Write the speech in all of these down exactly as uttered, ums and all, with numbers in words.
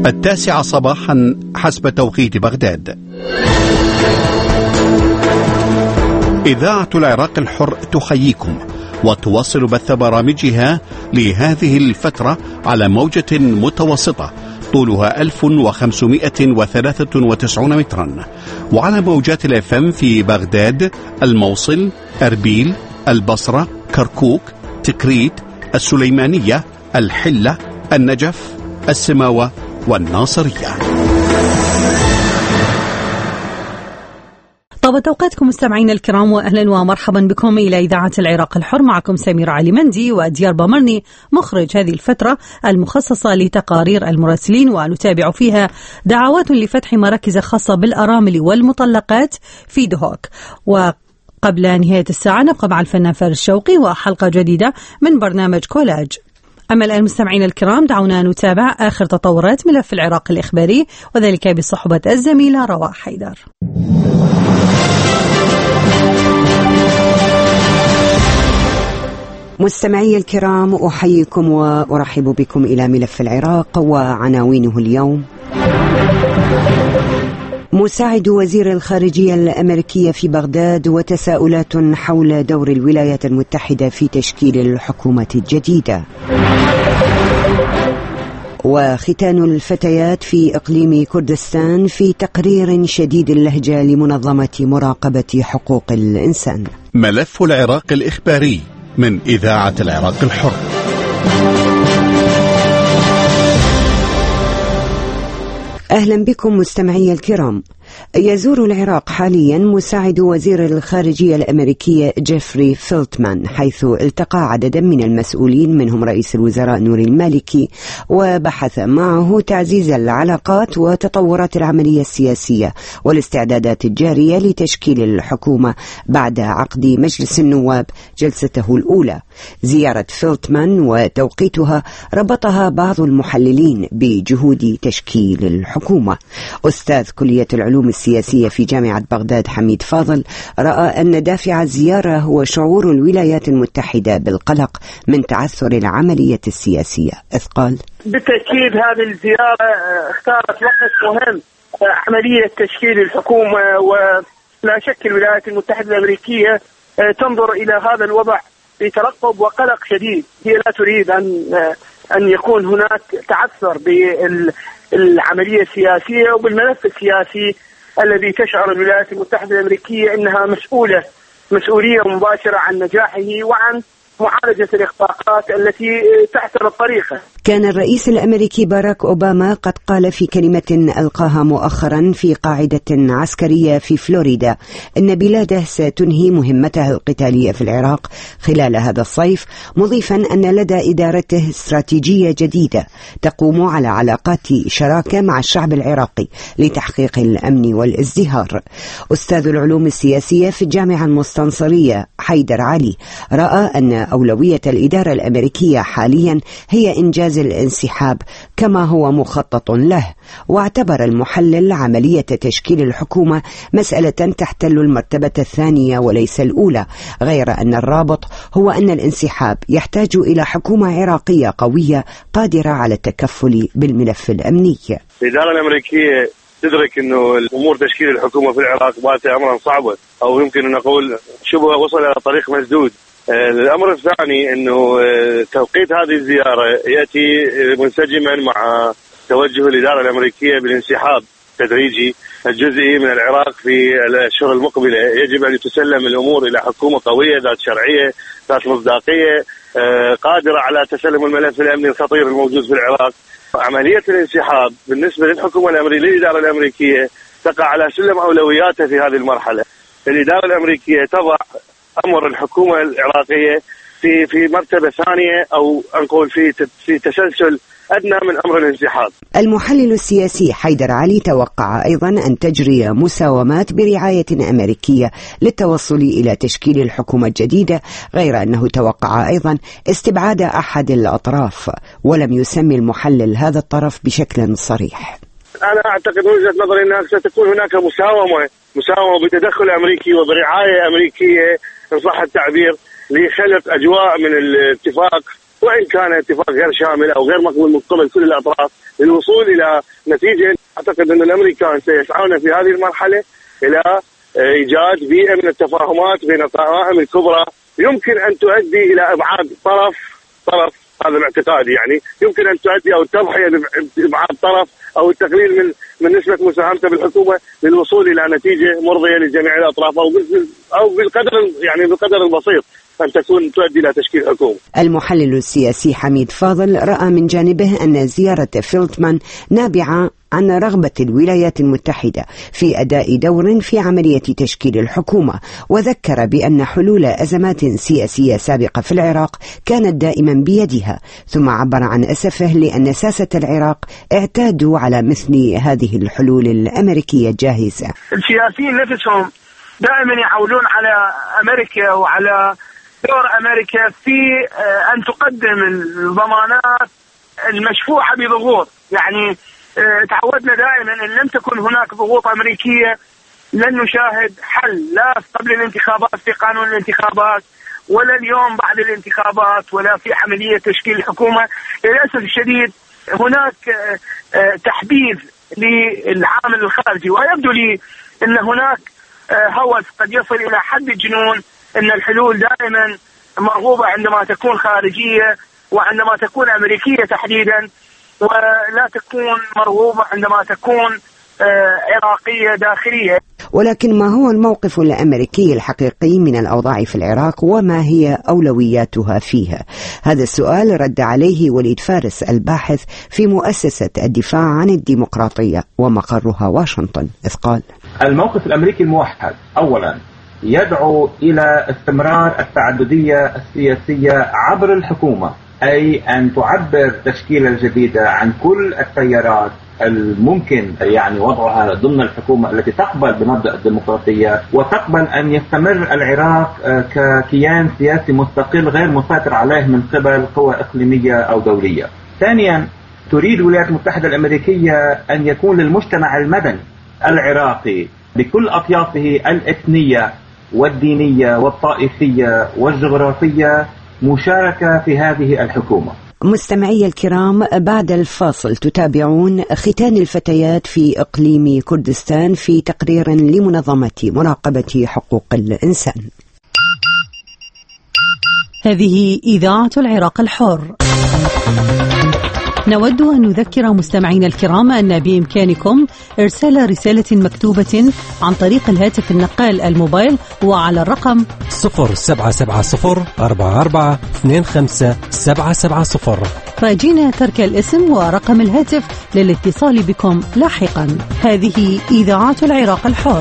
التاسعة صباحا حسب توقيت بغداد. إذاعة العراق الحر تحييكم وتواصل بث برامجها لهذه الفترة على موجة متوسطة طولها ألف وخمسمائة وثلاثة وتسعين مترا، وعلى موجات الاف ام في بغداد، الموصل، أربيل، البصرة، كركوك، تكريت، السليمانية، الحلة، النجف، السماوة والناصرية. طابت أوقاتكم مستمعين الكرام، وأهلا ومرحبا بكم إلى إذاعة العراق الحر. معكم سمير علي مندي وديار بامرني مخرج هذه الفترة المخصصة لتقارير المراسلين، ونتابع فيها دعوات لفتح مراكز خاصة بالأرامل والمطلقات في دهوك. وقبل نهاية الساعة نبقى مع الفنان فارس شوقي وحلقة جديدة من برنامج كولاج. أما الآن مستمعين الكرام دعونا نتابع آخر تطورات ملف العراق الإخباري، وذلك بصحبة الزميلة رواح حيدر. مستمعي الكرام، أحييكم وأرحب بكم إلى ملف العراق وعناوينه اليوم. مساعد وزير الخارجية الأمريكية في بغداد وتساؤلات حول دور الولايات المتحدة في تشكيل الحكومة الجديدة. وختان الفتيات في إقليم كردستان في تقرير شديد اللهجة لمنظمة مراقبة حقوق الإنسان. ملف العراق الإخباري من إذاعة العراق الحر. أهلا بكم مستمعي الكرام. يزور العراق حاليا مساعد وزير الخارجية الأمريكية جيفري فيلتمان، حيث التقى عددا من المسؤولين منهم رئيس الوزراء نوري المالكي، وبحث معه تعزيز العلاقات وتطورات العملية السياسية والاستعدادات الجارية لتشكيل الحكومة بعد عقد مجلس النواب جلسته الأولى. زيارة فيلتمان وتوقيتها ربطها بعض المحللين بجهود تشكيل الحكومة. أستاذ كلية العلوم السياسية في جامعة بغداد حميد فاضل رأى أن دافع الزيارة هو شعور الولايات المتحدة بالقلق من تعثر العملية السياسية، إذ قال: بالتأكيد هذه الزيارة اختارت وقت مهم عملية تشكيل الحكومة، ولا شك الولايات المتحدة الأمريكية تنظر إلى هذا الوضع بترقب وقلق شديد. هي لا تريد أن أن يكون هناك تعثر بالعملية السياسية وبالملف السياسي الذي تشعر الولايات المتحدة الأمريكية أنها مسؤولة مسؤولية مباشرة عن نجاحه وعن معالجة الإخفاقات التي تعترض طريقه. كان الرئيس الأمريكي باراك أوباما قد قال في كلمة ألقاها مؤخرا في قاعدة عسكرية في فلوريدا أن بلاده ستنهي مهمتها القتالية في العراق خلال هذا الصيف، مضيفا أن لدى إدارته استراتيجية جديدة تقوم على علاقات شراكة مع الشعب العراقي لتحقيق الأمن والازدهار. أستاذ العلوم السياسية في الجامعة المستنصرية حيدر علي رأى أن أولوية الإدارة الأمريكية حاليا هي إنجاز الانسحاب كما هو مخطط له، واعتبر المحلل عملية تشكيل الحكومة مسألة تحتل المرتبة الثانية وليس الأولى، غير أن الرابط هو أن الانسحاب يحتاج إلى حكومة عراقية قوية قادرة على التكفل بالملف الأمني. الإدارة الأمريكية تدرك أنه الأمور تشكيل الحكومة في العراق بات أمرا صعبا، أو يمكن أن نقول شبه وصل إلى طريق مسدود. الأمر الثاني أنه توقيت هذه الزيارة يأتي منسجما مع توجه الإدارة الأمريكية بالانسحاب التدريجي الجزئي من العراق في الأشهر المقبلة. يجب أن تسلم الأمور إلى حكومة قوية ذات شرعية ذات مصداقية قادرة على تسلم الملف الأمني الخطير الموجود في العراق. عملية الانسحاب بالنسبة للحكومة الأمريكية للإدارة الأمريكية تقع على سلم أولوياتها في هذه المرحلة. الإدارة الأمريكية تضع أمر الحكومة العراقية في في مرتبة ثانية، أو نقول في في تسلسل أدنى من أمر الانسحاب. المحلل السياسي حيدر علي توقع أيضا أن تجري مساومات برعاية أمريكية للتوصل إلى تشكيل الحكومة الجديدة، غير أنه توقع أيضا استبعاد أحد الأطراف، ولم يسمي المحلل هذا الطرف بشكل صريح. أنا أعتقد وجهة نظري أنها ستكون هناك مساومة مساومة بتدخل أمريكي وبرعاية أمريكية إن صح التعبير لخلق أجواء من الاتفاق وإن كان اتفاق غير شامل أو غير مقبول من قبل كل الأطراف للوصول إلى نتيجة. أعتقد أن الأمريكان سيسعون في هذه المرحلة إلى إيجاد بيئة من التفاهمات بين القوائم الكبرى يمكن أن تؤدي إلى إبعاد طرف طرف هذا الاعتقاد، يعني يمكن أن تؤدي أو التضحية بإبعاد طرف أو التقليل من من نسبة مساهمته بالحكومة للوصول إلى نتيجة مرضية لجميع الأطراف، أو أو بالقدر يعني بالقدر البسيط أن تكون تؤدي إلى تشكيل حكومة. المحلل السياسي حميد فاضل رأى من جانبه أن زيارة فيلتمان نابعة عن رغبة الولايات المتحدة في أداء دور في عملية تشكيل الحكومة، وذكر بأن حلول أزمات سياسية سابقة في العراق كانت دائما بيدها، ثم عبر عن أسفه لأن ساسة العراق اعتادوا على مثل هذه الحلول الأمريكية الجاهزة. السياسيين نفسهم دائما يعولون على أمريكا وعلى دور أمريكا في أن تقدم الضمانات المشفوعة بضغوط، يعني تعودنا دائما أن لم تكن هناك ضغوط أمريكية لن نشاهد حل، لا قبل الانتخابات في قانون الانتخابات ولا اليوم بعد الانتخابات ولا في عملية تشكيل الحكومة. للأسف الشديد هناك تحبيذ للعامل الخارجي، ويبدو لي أن هناك هوس قد يصل إلى حد الجنون أن الحلول دائما مرغوبة عندما تكون خارجية وعندما تكون أمريكية تحديدا، ولا تكون مرغوبة عندما تكون عراقية داخلية. ولكن ما هو الموقف الأمريكي الحقيقي من الأوضاع في العراق وما هي أولوياتها فيها؟ هذا السؤال رد عليه وليد فارس الباحث في مؤسسة الدفاع عن الديمقراطية ومقرها واشنطن، إذ قال: الموقف الأمريكي الموحد أولا يدعو إلى استمرار التعددية السياسية عبر الحكومة، أي أن تعبر تشكيلة جديدة عن كل التيارات الممكن يعني وضعها ضمن الحكومة التي تقبل بمبدأ الديمقراطية وتقبل أن يستمر العراق ككيان سياسي مستقل غير مسيطر عليه من قبل قوى إقليمية أو دولية. ثانيا تريد الولايات المتحدة الأمريكية أن يكون للمجتمع المدني العراقي بكل أطيافه الإثنية والدينية والطائفية والجغرافية مشاركة في هذه الحكومة. مستمعي الكرام، بعد الفاصل تتابعون ختان الفتيات في إقليم كردستان في تقرير لمنظمة مراقبة حقوق الإنسان. هذه إذاعة العراق الحر. نود أن نذكر مستمعينا الكرام أن بإمكانكم إرسال رسالة مكتوبة عن طريق الهاتف النقال الموبايل وعلى الرقم صفر سبعة سبعة صفر أربعة أربعة اثنين خمسة سبعة سبعة صفر. راجين ترك الاسم ورقم الهاتف للاتصال بكم لاحقا. هذه إذاعة العراق الحر.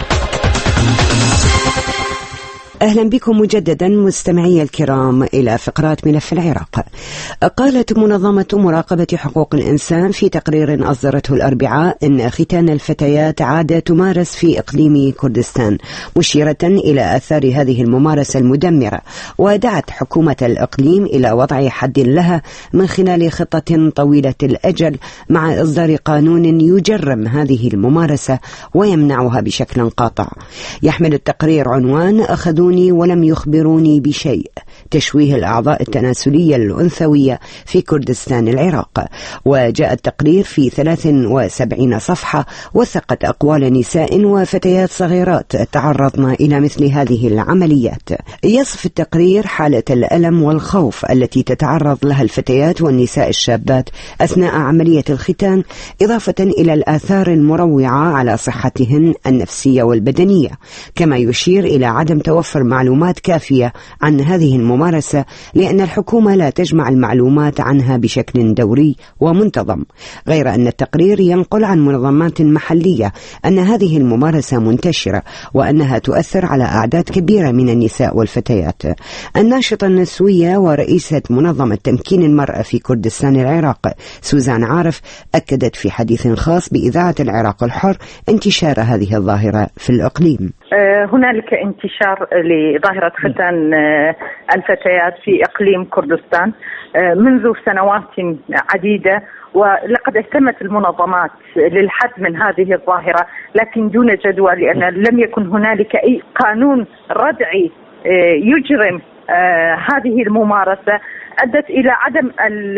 أهلا بكم مجددا مستمعي الكرام إلى فقرات ملف العراق. قالت منظمة مراقبة حقوق الإنسان في تقرير أصدرته الأربعاء إن ختان الفتيات عادة تمارس في إقليم كردستان، مشيرة إلى آثار هذه الممارسة المدمرة، ودعت حكومة الإقليم إلى وضع حد لها من خلال خطة طويلة الأجل مع إصدار قانون يجرم هذه الممارسة ويمنعها بشكل قاطع. يحمل التقرير عنوان أخذوا ولم يخبروني بشيء، تشويه الأعضاء التناسلية الأنثوية في كردستان العراق. وجاء التقرير في ثلاث وسبعين صفحة وثقت أقوال نساء وفتيات صغيرات تعرضن إلى مثل هذه العمليات. يصف التقرير حالة الألم والخوف التي تتعرض لها الفتيات والنساء الشابات أثناء عملية الختان، إضافة إلى الآثار المروعة على صحتهن النفسية والبدنية، كما يشير إلى عدم توفر معلومات كافية عن هذه الممارسة لأن الحكومة لا تجمع المعلومات عنها بشكل دوري ومنتظم. غير أن التقرير ينقل عن منظمات محلية أن هذه الممارسة منتشرة وأنها تؤثر على أعداد كبيرة من النساء والفتيات. الناشطة النسوية ورئيسة منظمة تمكين المرأة في كردستان العراق سوزان عارف أكدت في حديث خاص بإذاعة العراق الحر انتشار هذه الظاهرة في الإقليم. هنالك انتشار لظاهرة ختان الفتيات في إقليم كردستان منذ سنوات عديدة، ولقد اهتمت المنظمات للحد من هذه الظاهرة لكن دون جدوى، لأن لم يكن هنالك أي قانون ردعي يجرم آه هذه الممارسة أدت إلى عدم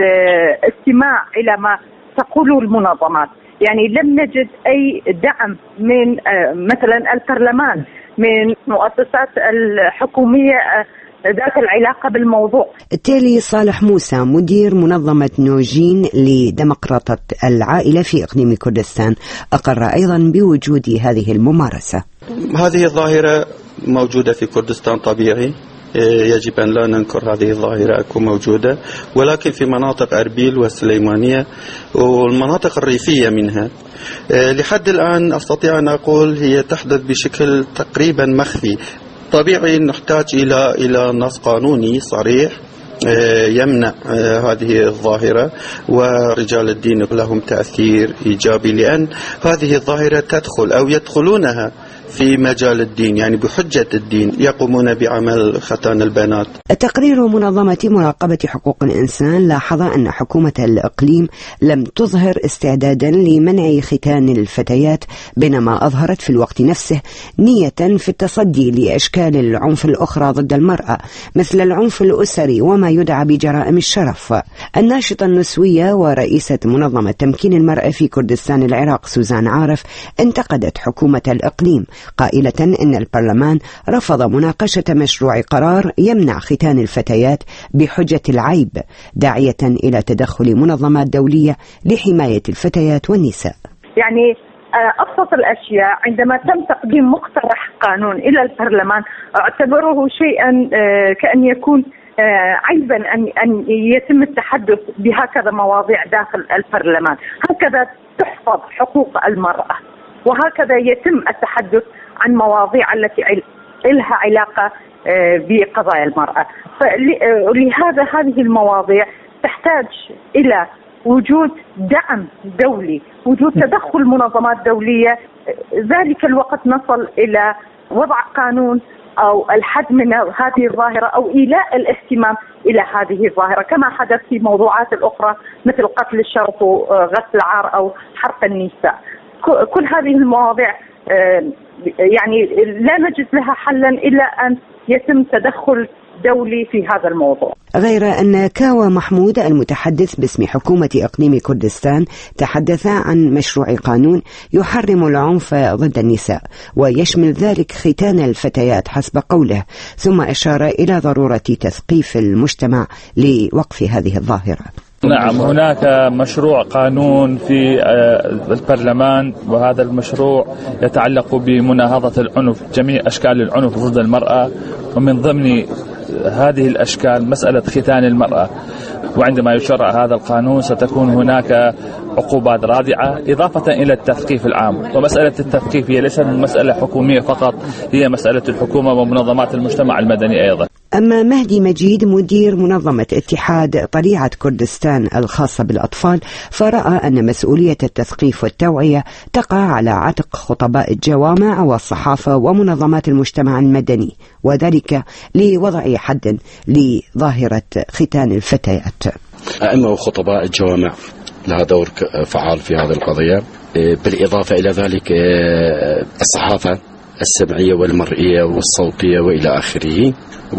الاستماع إلى ما تقوله المنظمات. يعني لم نجد أي دعم من آه مثلا البرلمان، من مؤسسات الحكومية آه ذات العلاقة بالموضوع. التالي صالح موسى مدير منظمة نوجين لديمقراطة العائلة في إقليم كردستان أقر أيضا بوجود هذه الممارسة. هذه الظاهرة موجودة في كردستان طبيعي، يجب أن لا ننكر هذه الظاهرة أكو موجودة، ولكن في مناطق أربيل والسليمانية والمناطق الريفية منها لحد الآن أستطيع أن أقول هي تحدث بشكل تقريبا مخفي. طبيعي نحتاج إلى إلى نص قانوني صريح يمنع هذه الظاهرة، ورجال الدين لهم تأثير إيجابي، لأن هذه الظاهرة تدخل أو يدخلونها في مجال الدين، يعني بحجة الدين يقومون بعمل ختان البنات. تقرير منظمة مراقبة حقوق الإنسان لاحظ أن حكومة الإقليم لم تظهر استعدادا لمنع ختان الفتيات، بينما أظهرت في الوقت نفسه نية في التصدي لأشكال العنف الأخرى ضد المرأة مثل العنف الأسري وما يدعى بجرائم الشرف. الناشطة النسوية ورئيسة منظمة تمكين المرأة في كردستان العراق سوزان عارف انتقدت حكومة الإقليم قائلة إن البرلمان رفض مناقشة مشروع قرار يمنع ختان الفتيات بحجة العيب، داعية إلى تدخل منظمات دولية لحماية الفتيات والنساء. يعني أبسط الأشياء عندما تم تقديم مقترح قانون إلى البرلمان اعتبره شيئا كأن يكون عيبا أن أن يتم التحدث بهكذا مواضيع داخل البرلمان. هكذا تحفظ حقوق المرأة، وهكذا يتم التحدث عن مواضيع التي لها علاقة بقضايا المرأة. فلهذا هذه المواضيع تحتاج إلى وجود دعم دولي، وجود تدخل منظمات دولية. ذلك الوقت نصل إلى وضع قانون أو الحد من هذه الظاهرة أو إيلاء الاهتمام إلى هذه الظاهرة، كما حدث في موضوعات الأخرى مثل قتل الشرف وغسل العار أو حرق النساء. كل هذه المواضيع يعني لا نجد لها حلا إلا أن يتم تدخل دولي في هذا الموضوع. غير أن كاوى محمود المتحدث باسم حكومة إقليم كردستان تحدث عن مشروع قانون يحرم العنف ضد النساء ويشمل ذلك ختان الفتيات حسب قوله، ثم أشار إلى ضرورة تثقيف المجتمع لوقف هذه الظاهرة. نعم، هناك مشروع قانون في البرلمان، وهذا المشروع يتعلق بمناهضة العنف، جميع أشكال العنف ضد المرأة، ومن ضمن هذه الأشكال مسألة ختان المرأة. وعندما يشرع هذا القانون ستكون هناك عقوبات رادعة إضافة إلى التثقيف العام. ومسألة التثقيف هي ليست مسألة حكومية فقط، هي مسألة الحكومة ومنظمات المجتمع المدني أيضا. أما مهدي مجيد مدير منظمة اتحاد طليعة كردستان الخاصة بالأطفال فرأى أن مسؤولية التثقيف والتوعية تقع على عاتق خطباء الجوامع والصحافة ومنظمات المجتمع المدني، وذلك لوضع حد لظاهرة ختان الفتيات. أئمة وخطباء الجوامع لها دور فعال في هذه القضية، بالإضافة إلى ذلك الصحافة السمعية والمرئية والصوتية وإلى آخره،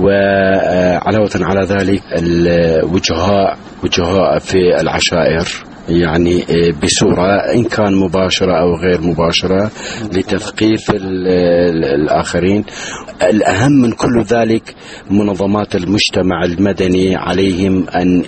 وعلاوة على ذلك الوجهاء وجهاء في العشائر، يعني بصورة إن كان مباشرة أو غير مباشرة لتثقيف الآخرين. الأهم من كل ذلك منظمات المجتمع المدني عليهم أن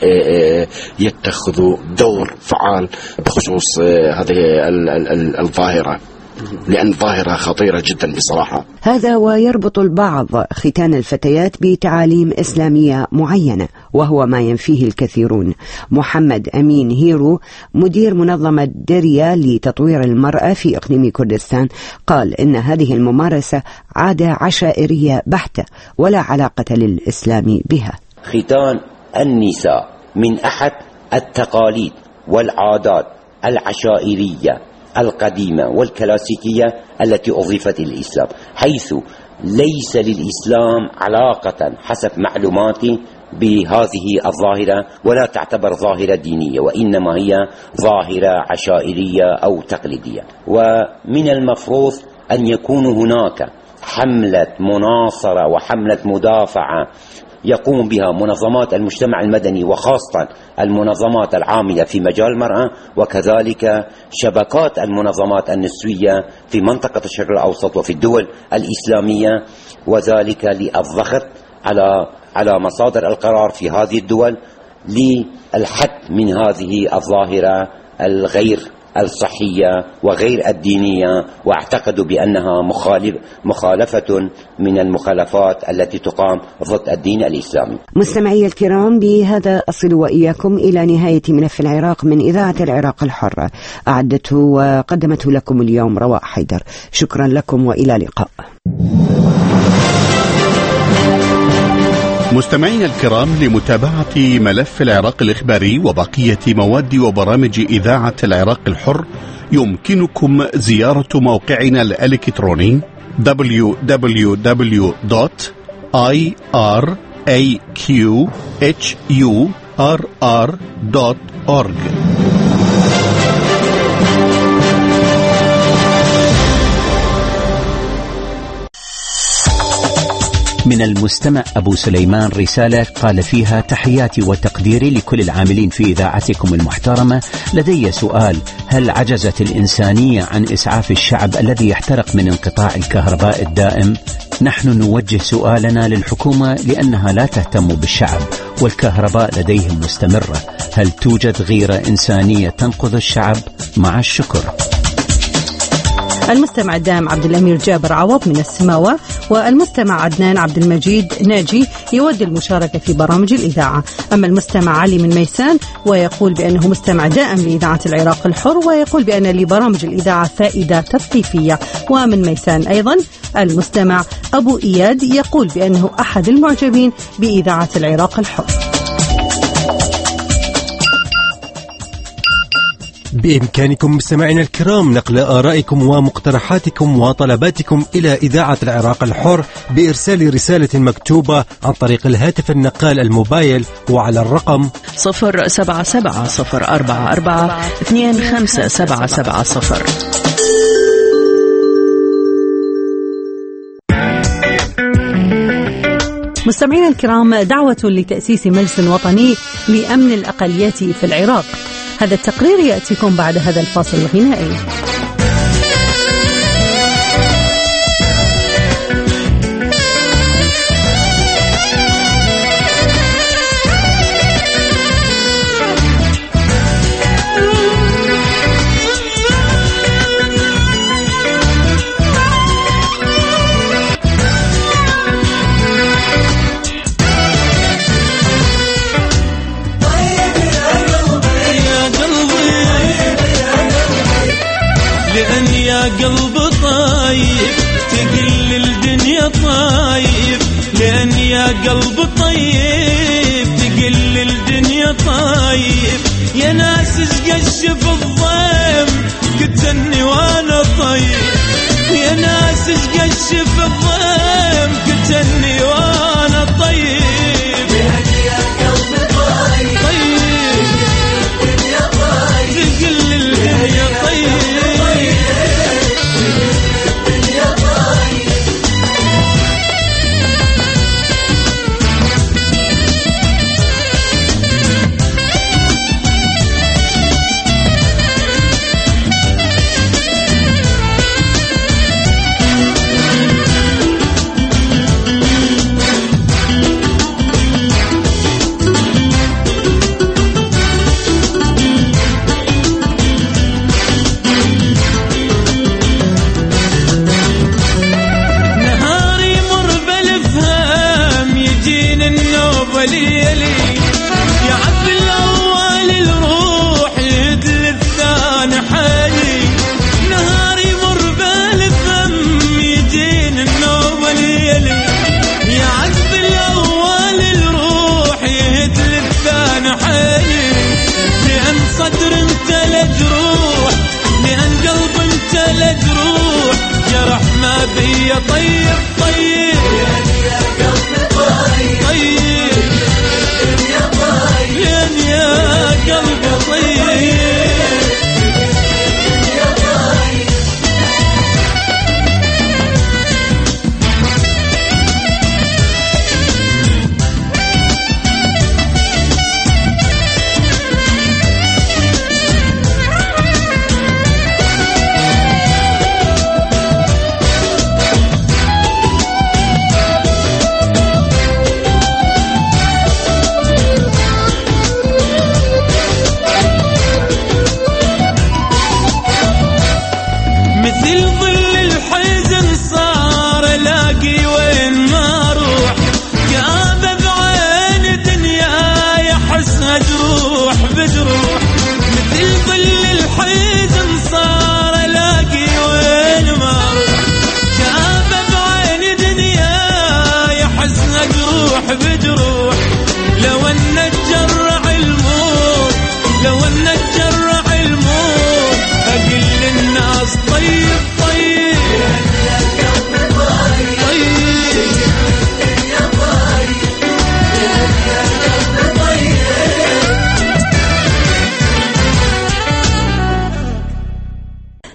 يتخذوا دور فعال بخصوص هذه الظاهرة، لأن ظاهرة خطيرة جدا بصراحة. هذا ويربط البعض ختان الفتيات بتعاليم إسلامية معينة، وهو ما ينفيه الكثيرون. محمد أمين هيرو مدير منظمة دريا لتطوير المرأة في إقليم كردستان قال إن هذه الممارسة عادة عشائرية بحتة ولا علاقة للإسلام بها. ختان النساء من أحد التقاليد والعادات العشائرية القديمة والكلاسيكية التي أضيفت للإسلام، حيث ليس للإسلام علاقة حسب معلوماتي بهذه الظاهرة، ولا تعتبر ظاهرة دينية، وإنما هي ظاهرة عشائرية أو تقليدية. ومن المفروض أن يكون هناك حملة مناصرة وحملة مدافعة يقوم بها منظمات المجتمع المدني وخاصة المنظمات العاملة في مجال المرأة، وكذلك شبكات المنظمات النسوية في منطقة الشرق الأوسط وفي الدول الإسلامية، وذلك للضغط على على مصادر القرار في هذه الدول للحد من هذه الظاهرة الغير الصحية وغير الدينية، واعتقد بأنها مخالف مخالفة من المخالفات التي تقام ضد الدين الإسلامي. مستمعي الكرام، بهذا أصل وإياكم إلى نهاية ملف العراق من إذاعة العراق الحرة، أعدته وقدمته لكم اليوم رواء حيدر. شكرا لكم وإلى اللقاء. مستمعينا الكرام، لمتابعة ملف العراق الإخباري وبقية مواد وبرامج إذاعة العراق الحر يمكنكم زيارة موقعنا الإلكتروني دبليو دبليو دبليو دوت آي آر إيه كيو إتش يو آر آر دوت أورج. من المستمع أبو سليمان رسالة قال فيها: تحياتي وتقديري لكل العاملين في إذاعتكم المحترمة. لدي سؤال: هل عجزت الإنسانية عن إسعاف الشعب الذي يحترق من انقطاع الكهرباء الدائم؟ نحن نوجه سؤالنا للحكومة لأنها لا تهتم بالشعب والكهرباء لديهم مستمرة. هل توجد غيرة إنسانية تنقذ الشعب؟ مع الشكر. المستمع الدائم عبد الأمير جابر عوض من السماوة، والمستمع عدنان عبد المجيد ناجي يود المشاركة في برامج الإذاعة. أما المستمع علي من ميسان ويقول بأنه مستمع دائم لإذاعة العراق الحر، ويقول بأن لبرامج الإذاعة فائدة تثقيفية. ومن ميسان أيضا المستمع أبو إياد يقول بأنه أحد المعجبين بإذاعة العراق الحر. بإمكانكم مستمعينا الكرام نقل آرائكم ومقترحاتكم وطلباتكم إلى إذاعة العراق الحر بإرسال رسالة مكتوبة عن طريق الهاتف النقال الموبايل وعلى الرقم صفر سبعة سبعة صفر أربعة أربعة اثنين خمسة سبعة سبعة صفر. مستمعينا الكرام، دعوة لتأسيس مجلس وطني لأمن الأقليات في العراق. هذا التقرير يأتيكم بعد هذا الفاصل الغنائي. قلب طيب تقل الدنيا طيب، لأن يا قلب طيب تقل الدنيا طيب. يا ناس اسقشف الضيم كتني وانا طيب، يا ناس اسقشف الضيم كتني وانا طيب. لأن يا قلب طيب طيب الدنيا طيب تقل الدنيا طيب. يا طيب طيب يا قلبي طيب طيب يا طيب يا قلبي طيب يا طيب.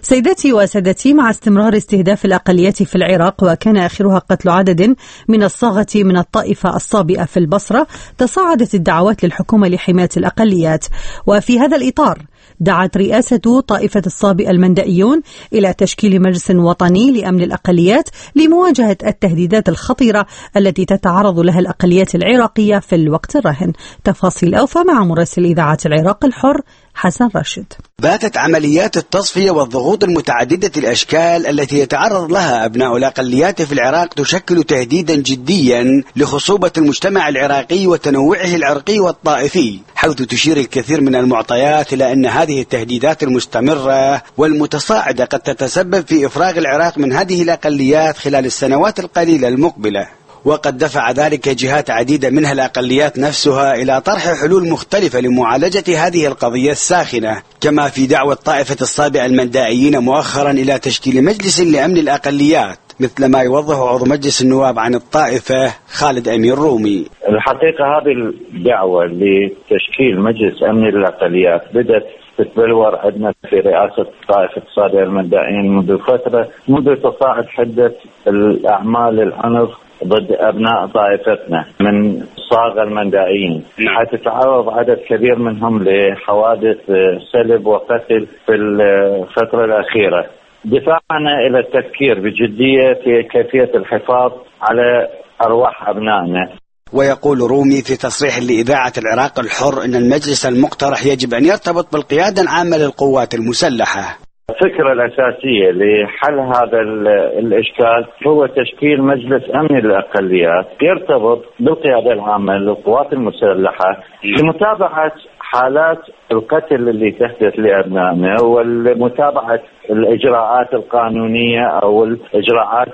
سيداتي وسادتي، مع استمرار استهداف الأقليات في العراق وكان آخرها قتل عدد من الصاغة من الطائفة الصابئة في البصرة، تصاعدت الدعوات للحكومة لحماية الأقليات. وفي هذا الإطار دعت رئاسة طائفة الصابئة المندئيون إلى تشكيل مجلس وطني لأمن الأقليات لمواجهة التهديدات الخطيرة التي تتعرض لها الأقليات العراقية في الوقت الراهن. تفاصيل أوفى مع مراسل إذاعة العراق الحر حسن راشد. باتت عمليات التصفية والضغوط المتعددة الأشكال التي يتعرض لها أبناء الأقليات في العراق تشكل تهديدا جديا لخصوبة المجتمع العراقي وتنوعه العرقي والطائفي، حيث تشير الكثير من المعطيات إلى أن هذه التهديدات المستمرة والمتصاعدة قد تتسبب في إفراغ العراق من هذه الأقليات خلال السنوات القليلة المقبلة. وقد دفع ذلك جهات عديدة منها الأقليات نفسها إلى طرح حلول مختلفة لمعالجة هذه القضية الساخنة، كما في دعوة طائفة الصابئة المندائيين مؤخرا إلى تشكيل مجلس لأمن الأقليات، مثل ما يوضح عضو مجلس النواب عن الطائفة خالد أمين رومي. الحقيقة هذه الدعوة لتشكيل مجلس أمن الأقليات بدأت تتبلور عندنا في رئاسة طائفة الصابئة المندائيين منذ فترة، منذ تصاعد حدة الأعمال العنف ضد أبناء طائفتنا من صاغ المندائيين، حيث تعرض عدد كبير منهم لحوادث سلب وقتل في الفترة الأخيرة. دفعنا إلى التفكير بجدية في كيفية الحفاظ على أرواح أبنائنا. ويقول رومي في تصريح لإذاعة العراق الحر أن المجلس المقترح يجب أن يرتبط بالقيادة العامة للقوات المسلحة. الفكرة الأساسية لحل هذا الإشكال هو تشكيل مجلس أمن للأقليات يرتبط بالقيادة العامة للقوات المسلحة لمتابعة حالات القتل اللي تحدث لأبنائنا والمتابعة الإجراءات القانونية أو الإجراءات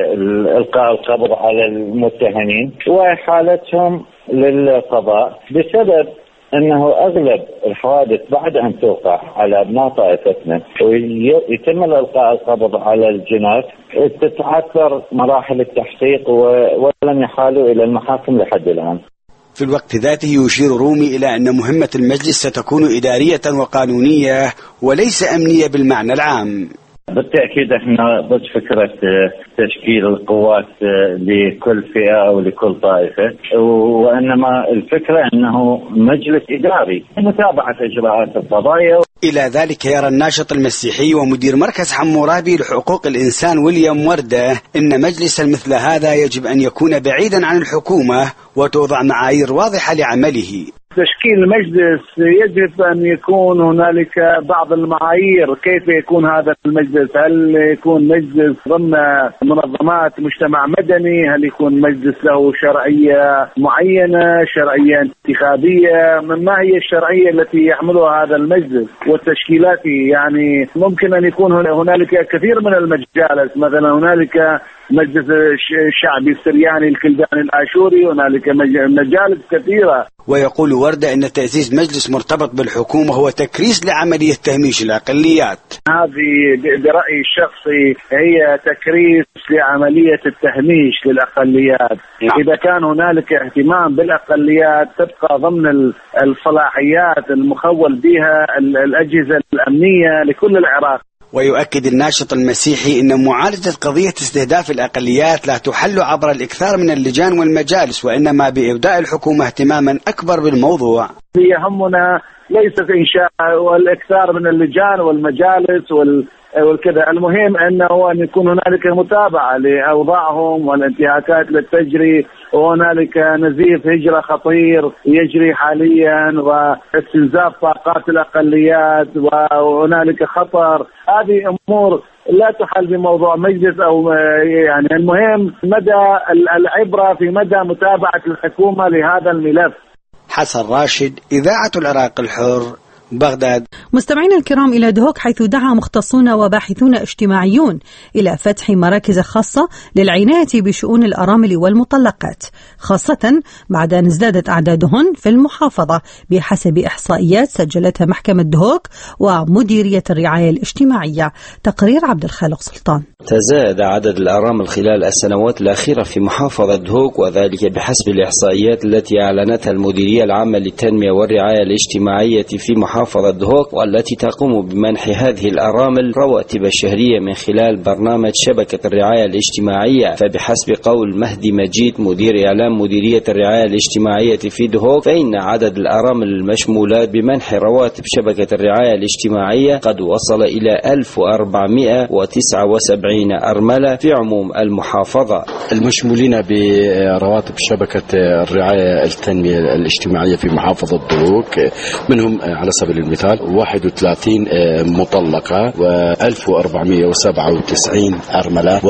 إلقاء القبض على المتهمين وإحالتهم للقضاء، بسبب أنه أغلب الحوادث بعد أن توقع على أبناء طائفتنا ويتم إلقاء القبض على الجنات تتعثر مراحل التحقيق ولم يحالوا إلى المحاكم لحد الآن. في الوقت ذاته يشير رومي إلى أن مهمة المجلس ستكون إدارية وقانونية وليس أمنية بالمعنى العام. بالتأكيد احنا ضد فكرة تشكيل القوات لكل فئة أو لكل طائفة، وإنما الفكرة أنه مجلس إداري لمتابعة إجراءات القضايا. إلى ذلك يرى الناشط المسيحي ومدير مركز حمورابي لحقوق الإنسان ويليام وردة أن مجلسا مثل هذا يجب أن يكون بعيدا عن الحكومة وتوضع معايير واضحة لعمله. تشكيل المجلس يجب أن يكون هنالك بعض المعايير كيف يكون هذا المجلس، هل يكون مجلس ضمن منظمات مجتمع مدني، هل يكون مجلس له شرعية معينة، شرعية انتخابية، من ما هي الشرعية التي يحملها هذا المجلس والتشكيلات. يعني ممكن أن يكون هنالك كثير من المجالس، مثلا هنالك مجلس الشعبي السرياني الكلداني الآشوري، هنالك مجالس كثيرة. ويقول وردة أن تأسيس مجلس مرتبط بالحكومة هو تكريس لعملية تهميش الأقليات. هذه برأيي الشخصي هي تكريس لعملية التهميش للأقليات. نعم. إذا كان هنالك اهتمام بالأقليات تبقى ضمن الصلاحيات المخول بها الأجهزة الأمنية لكل العراق. ويؤكد الناشط المسيحي أن معالجة قضية استهداف الأقليات لا تحل عبر الإكثار من اللجان والمجالس، وإنما بإبداء الحكومة اهتماما أكبر بالموضوع. يهمنا ليس إنشاء والإكثار من اللجان والمجالس وال والكذا، المهم أنه أن يكون هنالك متابعة لأوضاعهم والانتهاكات للتجري، وهنالك نزيف هجرة خطير يجري حاليا واستنزاف طاقات الأقليات وهنالك خطر. هذه أمور لا تحل بموضوع مجلس أو يعني، المهم مدى العبرة في مدى متابعة الحكومة لهذا الملف. حسن راشد، إذاعة العراق الحر، بغداد. مستمعينا الكرام، إلى دهوك، حيث دعا مختصون وباحثون اجتماعيون إلى فتح مراكز خاصة للعناية بشؤون الأرامل والمطلقات، خاصة بعد أن ازدادت أعدادهن في المحافظة بحسب إحصائيات سجلتها محكمة دهوك ومديرية الرعاية الاجتماعية. تقرير عبد الخالق سلطان. تزايد عدد الأرامل خلال السنوات الأخيرة في محافظة دهوك، وذلك بحسب الإحصائيات التي أعلنتها المديرية العامة للتنمية والرعاية الاجتماعية في محافظة محافظة دهوك، والتي تقوم بمنح هذه الأرامل رواتب شهرية من خلال برنامج شبكة الرعاية الاجتماعية. فبحسب قول مهدي مجيد مدير إعلام مديرية الرعاية الاجتماعية في دهوك، فإن عدد الأرامل المشمولات بمنح رواتب شبكة الرعاية الاجتماعية قد وصل إلى ألف وأربعمائة وتسعة وسبعين أرملة في عموم المحافظة. المشمولين برواتب شبكة الرعاية التنمية الاجتماعية في محافظة دهوك منهم على سبيل المثال واحد وثلاثين مطلقة وألف وأربعمائة وسبعة وتسعين أرملة،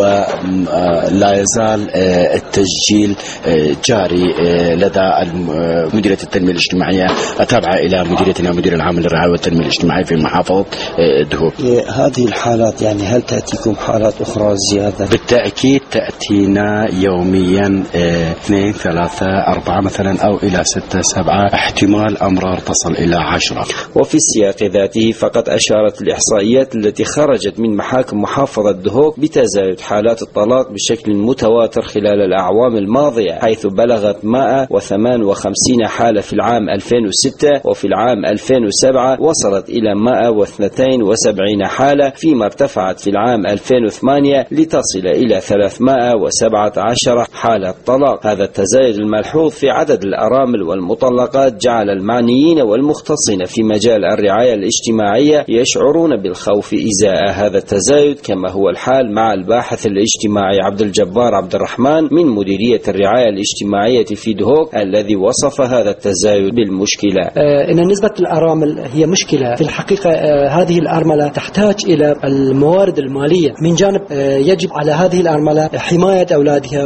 ولا يزال التسجيل جاري لدى مديرية التنمية الاجتماعية التابعة إلى مديريتنا مدير العام للرعاية والتنمية الاجتماعية في محافظة دهوك. هذه الحالات يعني هل تأتيكم حالات أخرى زيادة؟ بالتأكيد تأتينا يوميا اثنين ثلاثة أربعة مثلا أو إلى ستة سبعة، احتمال أمرار تصل إلى عشرة. وفي السياق ذاته فقد أشارت الإحصائيات التي خرجت من محاكم محافظة دهوك بتزايد حالات الطلاق بشكل متواتر خلال الأعوام الماضية، حيث بلغت مائة وثمانية وخمسين حالة في العام ألفين وستة، وفي العام ألفين وسبعة وصلت إلى مائة واثنين وسبعين حالة، فيما ارتفعت في العام ألفين وثمانية لتصل إلى ثلاثمائة وسبعة عشر حالة طلاق. هذا التزايد الملحوظ في عدد الأرامل والمطلقات جعل المعنيين والمختصين في مجال الرعاية الاجتماعية يشعرون بالخوف إزاء هذا التزايد، كما هو الحال مع الباحث الاجتماعي عبد الجبار عبد الرحمن من مديرية الرعاية الاجتماعية في دهوك، الذي وصف هذا التزايد بالمشكلة. آه إن نسبة الأرامل هي مشكلة في الحقيقة. آه هذه الأرملة تحتاج إلى الموارد المالية. من جانب آه يجب على هذه الأرملة حماية أولادها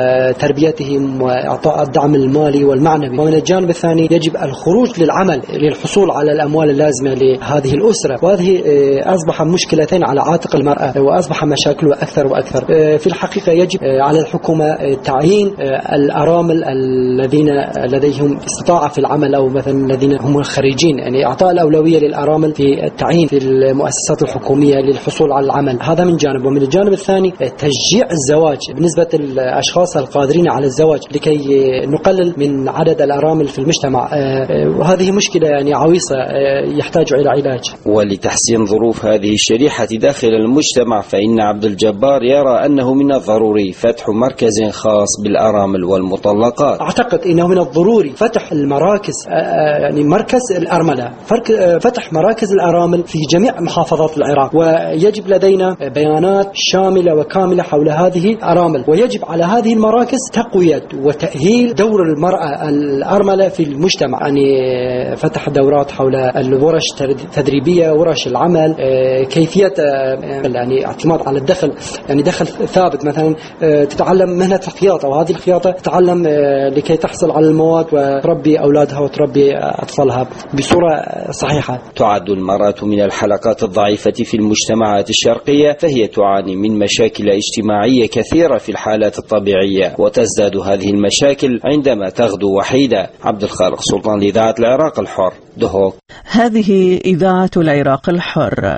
وتربيتهم وإعطاء الدعم المالي والمعنوي، ومن الجانب الثاني يجب الخروج للعمل للحصول على الأموال اللازمة لهذه الأسرة، وهذه آه أصبح مشكلتين على عاتق المرأة وأصبح مشاكله أكثر وأكثر. آه في الحقيقة يجب آه على الحكومة آه تعيين آه الأرامل الذين لديهم استطاعة في العمل أو مثلا الذين هم خريجين، يعني إعطاء الأولوية للأرامل في التعيين في المؤسسات الحكومية للحصول على العمل. هذا من جانب. ومن الجانب الثاني تشجيع الزواج بالنسبة للأشخاص القادرين على الزواج لكي نقلل من عدد الأرامل في المجتمع، وهذه مشكلة يعني عويصة يحتاج إلى علاج. ولتحسين ظروف هذه الشريحة داخل المجتمع، فإن عبد الجبار يرى أنه من الضروري فتح مركز خاص بالأرامل والمطلقات. أعتقد أنه من الضروري فتح المراكز، يعني مركز الأرملة، فتح مراكز الأرامل في جميع محافظات العراق، ويجب لدينا بيانات شاملة وكاملة حول هذه الأرامل، ويجب على هذه المراكز تقوية وتأهيل دور المرأة الأرملة في المجتمع، يعني فتح دورات حول الورش التدريبية، ورش العمل، كيفية يعني اعتماد على الدخل، يعني دخل ثابت، مثلا تتعلم مهنة الخياطة، وهذه الخياطة تتعلم لكي تحصل على المواد وتربي أولادها وتربي أطفالها بصورة صحيحة. تعد المرأة من الحلقات الضعيفة في المجتمعات الشرقية، فهي تعاني من مشاكل اجتماعية كثيرة في الحالات الطبيعية، وتزداد هذه المشاكل عندما تغدو وحيدة. عبد الخالق سلطان لإذاعة العراق الحر، دهوك. هذه إذاعة العراق الحر.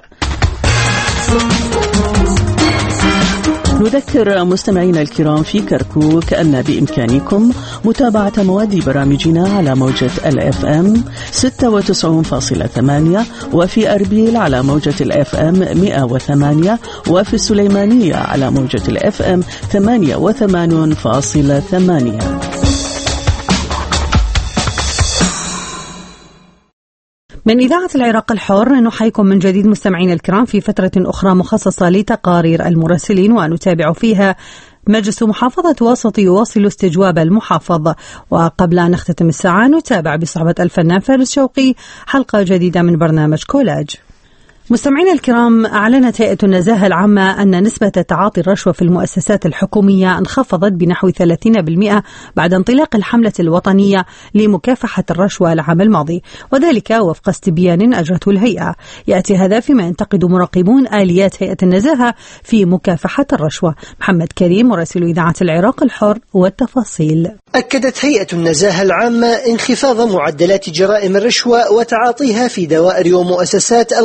نذكر مستمعينا الكرام في كركوك أن بإمكانكم متابعة مواد برامجنا على موجة الإف إم ستة وتسعين فاصلة ثمانية، وفي أربيل على موجة الإف إم مئة وثمانية، وفي السليمانية على موجة الإف إم ثمانية وثمانين فاصلة ثمانية. من إذاعة العراق الحر نحييكم من جديد مستمعين الكرام في فترة أخرى مخصصة لتقارير المراسلين، ونتابع فيها مجلس محافظة واسط يواصل استجواب المحافظ. وقبل أن نختتم الساعة نتابع بصحبة الفنان فارس شوقي حلقة جديدة من برنامج كولاج. مستمعينا الكرام، أعلنت هيئة النزاهة العامة أن نسبة تعاطي الرشوة في المؤسسات الحكومية انخفضت بنحو ثلاثين بالمئة بعد انطلاق الحملة الوطنية لمكافحة الرشوة العام الماضي، وذلك وفق استبيان أجرته الهيئة. يأتي هذا فيما ينتقد مراقبون آليات هيئة النزاهة في مكافحة الرشوة. محمد كريم مراسل إذاعة العراق الحر والتفاصيل. أكدت هيئة النزاهة العامة انخفاض معدلات جرائم الرشوة وتعاطيها في دوائر ومؤسسات القطاع الحكومي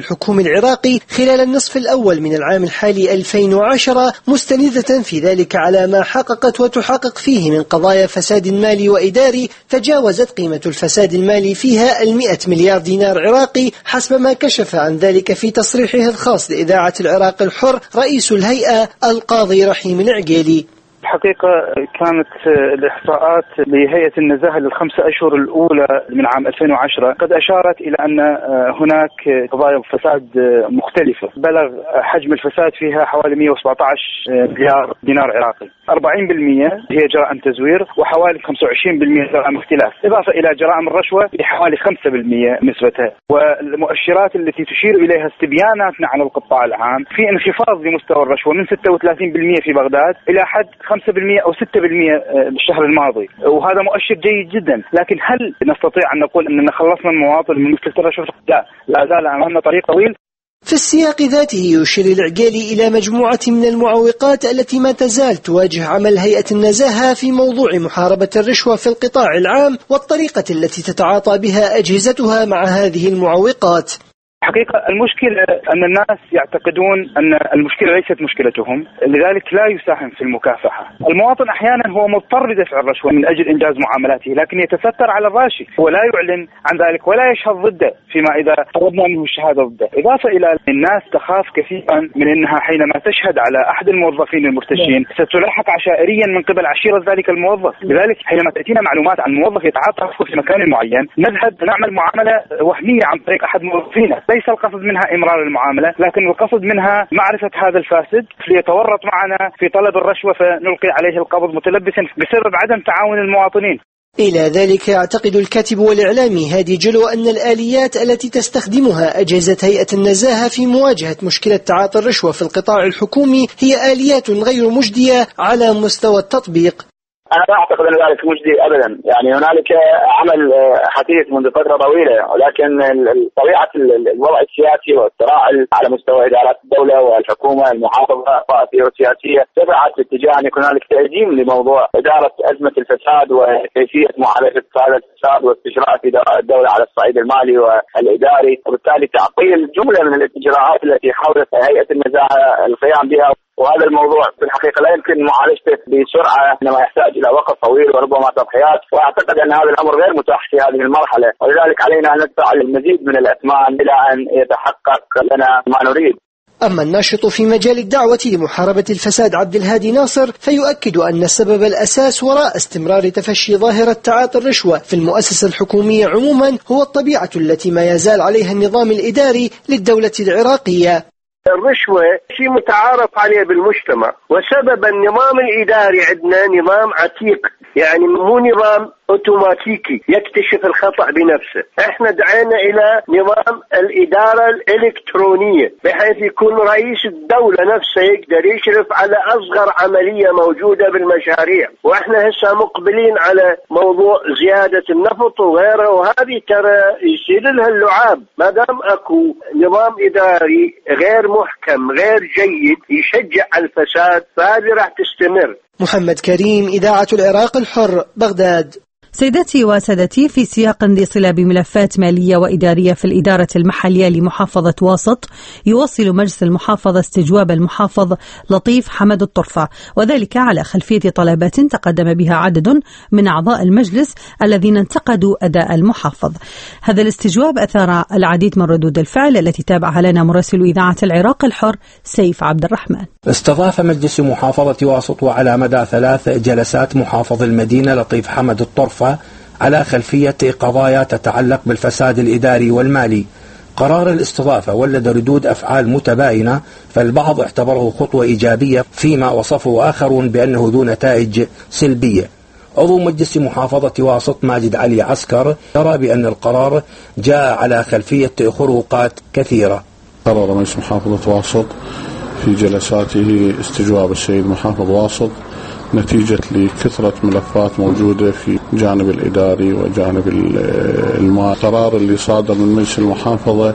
الحكومي العراقي خلال النصف الأول من العام الحالي ألفين وعشرة، مستندة في ذلك على ما حققت وتحقق فيه من قضايا فساد مالي وإداري تجاوزت قيمة الفساد المالي فيها المئة مليار دينار عراقي، حسب ما كشف عن ذلك في تصريحه الخاص لإذاعة العراق الحر رئيس الهيئة القاضي رحيم العقيلي. الحقيقة كانت الإحصاءات لهيئة النزاهة للخمسة أشهر الأولى من عام ألفين وعشرة قد أشارت إلى أن هناك قضايا فساد مختلفة بلغ حجم الفساد فيها حوالي مئة وسبعة عشر مليار دينار عراقي، أربعين بالمئة هي جرائم تزوير وحوالي خمسة وعشرين بالمئة جرائم اختلاف، إضافة إلى جرائم الرشوة بحوالي خمسة بالمئة نسبتها. والمؤشرات التي تشير إليها استبياناتنا على القطاع العام في انخفاض لمستوى الرشوة من ستة وثلاثين بالمئة في بغداد إلى حد خمسة بالمئة أو ستة بالمئة بالشهر الماضي، وهذا مؤشر جيد جدا. لكن هل نستطيع أن نقول أننا خلصنا المواطن من مشكلة الرشوة؟ لا، لا زال أمامنا طريق طويل. في السياق ذاته يشير العقيلي إلى مجموعة من المعوقات التي ما تزال تواجه عمل هيئة النزاهة في موضوع محاربة الرشوة في القطاع العام والطريقة التي تتعاطى بها أجهزتها مع هذه المعوقات. حقيقة المشكلة أن الناس يعتقدون أن المشكلة ليست مشكلتهم، لذلك لا يساهم في المكافحة. المواطن أحيانا هو مضطر لدفع الرشوة من أجل إنجاز معاملاته، لكن يتستر على الراشي ولا يعلن عن ذلك ولا يشهد ضده فيما إذا طلبنا منه الشهادة ضده. إضافة إلى الناس تخاف كثيرا من أنها حينما تشهد على أحد الموظفين المرتشين ستلاحق عشائريا من قبل عشيرة ذلك الموظف. لذلك حينما تأتينا معلومات عن موظف يتعاطى في مكان معين نذهب نعمل معاملة وهمية عن طريق أحد موظفينا، ليس القصد منها إمرار المعاملة، لكن القصد منها معرفة هذا الفاسد ليتورط معنا في طلب الرشوة فنلقي عليه القبض متلبسا بسبب عدم تعاون المواطنين. إلى ذلك يعتقد الكاتب والإعلامي هادي جلو أن الآليات التي تستخدمها أجهزة هيئة النزاهة في مواجهة مشكلة تعاطي الرشوة في القطاع الحكومي هي آليات غير مجدية على مستوى التطبيق. أنا لا أعتقد أن ذلك مجدي أبدا، يعني هنالك عمل حثيث منذ فترة طويلة، ولكن طبيعة الوضع السياسي والصراع على مستوى إدارات الدولة والحكومة المحافظة الطائفية والسياسية دفعت باتجاه أن يكون هنالك تأجيل لموضوع إدارة أزمة الفساد وكيفية معالجة هذا الفساد واستشراء في الدولة على الصعيد المالي والإداري، وبالتالي تعطيل جملة من الإجراءات التي حاولت هيئة النزاهة القيام بها. وهذا الموضوع في الحقيقة لا يمكن معالجته بسرعة، إنما يحتاج إلى وقت طويل وربما تضحيات، وأعتقد أن هذا الأمر غير متاح في هذه المرحلة، ولذلك علينا أن ندفع المزيد من الأثمان إلى أن يتحقق لنا ما نريد. أما الناشط في مجال الدعوة لمحاربة الفساد عبد الهادي ناصر فيؤكد أن السبب الأساس وراء استمرار تفشي ظاهرة تعاطي الرشوة في المؤسسة الحكومية عموما هو الطبيعة التي ما يزال عليها النظام الإداري للدولة العراقية. الرشوة شيء متعارف عليه بالمجتمع، وسبب النظام الإداري عندنا نظام عتيق، يعني مو نظام اوتوماتيكي يكتشف الخطأ بنفسه. احنا دعينا الى نظام الادارة الالكترونية بحيث يكون رئيس الدولة نفسه يقدر يشرف على اصغر عملية موجودة بالمشاريع، واحنا هسه مقبلين على موضوع زيادة النفط وغيره، وهذه ترى يصير لها اللعاب ما دام اكو نظام اداري غير محكم غير جيد يشجع على الفساد، فهذه راح تستمر. محمد كريم، إذاعة العراق الحر، بغداد. سيداتي وسادتي، في سياق ذي صلة بملفات مالية وإدارية في الإدارة المحلية لمحافظة واسط، يواصل مجلس المحافظة استجواب المحافظ لطيف حمد الطرفة، وذلك على خلفية طلبات تقدم بها عدد من أعضاء المجلس الذين انتقدوا أداء المحافظ. هذا الاستجواب أثار العديد من ردود الفعل التي تابعها لنا مراسل إذاعة العراق الحر سيف عبد الرحمن. استضاف مجلس محافظة واسط وعلى مدى ثلاث جلسات محافظ المدينة لطيف حمد الطرفة على خلفية قضايا تتعلق بالفساد الإداري والمالي. قرار الاستضافة ولد ردود أفعال متباينة، فالبعض اعتبره خطوة إيجابية فيما وصفه آخرون بأنه ذو نتائج سلبية. عضو مجلس محافظة واسط ماجد علي عسكر يرى بأن القرار جاء على خلفية خروقات كثيرة. قرر مجلس محافظة واسط في جلساته استجواب السيد محافظ واسط نتيجة لكثرة ملفات موجودة في جانب الإداري وجانب المال. القرار اللي صادر من مجلس المحافظة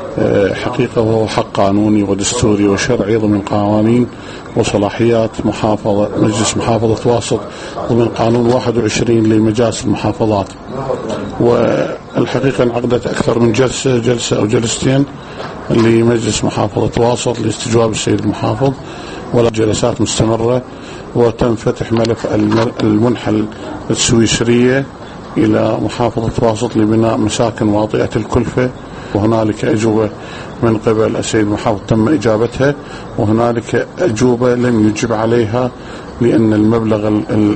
حقيقة وهو حق قانوني ودستوري وشرعي ضمن قوانين وصلاحيات محافظة مجلس محافظة واسط ضمن قانون واحد وعشرين لمجالس المحافظات. والحقيقة انعقدت أكثر من جلسة جلسة أو جلستين لمجلس محافظة واسط لاستجواب السيد المحافظ، ولا جلسات مستمرة، وتم فتح ملف المنحة السويسرية إلى محافظة واسط لبناء مساكن واطئة الكلفة، وهنالك أجوبة من قبل السيد المحافظ تم إجابتها، وهنالك أجوبة لم يجب عليها لأن المبلغ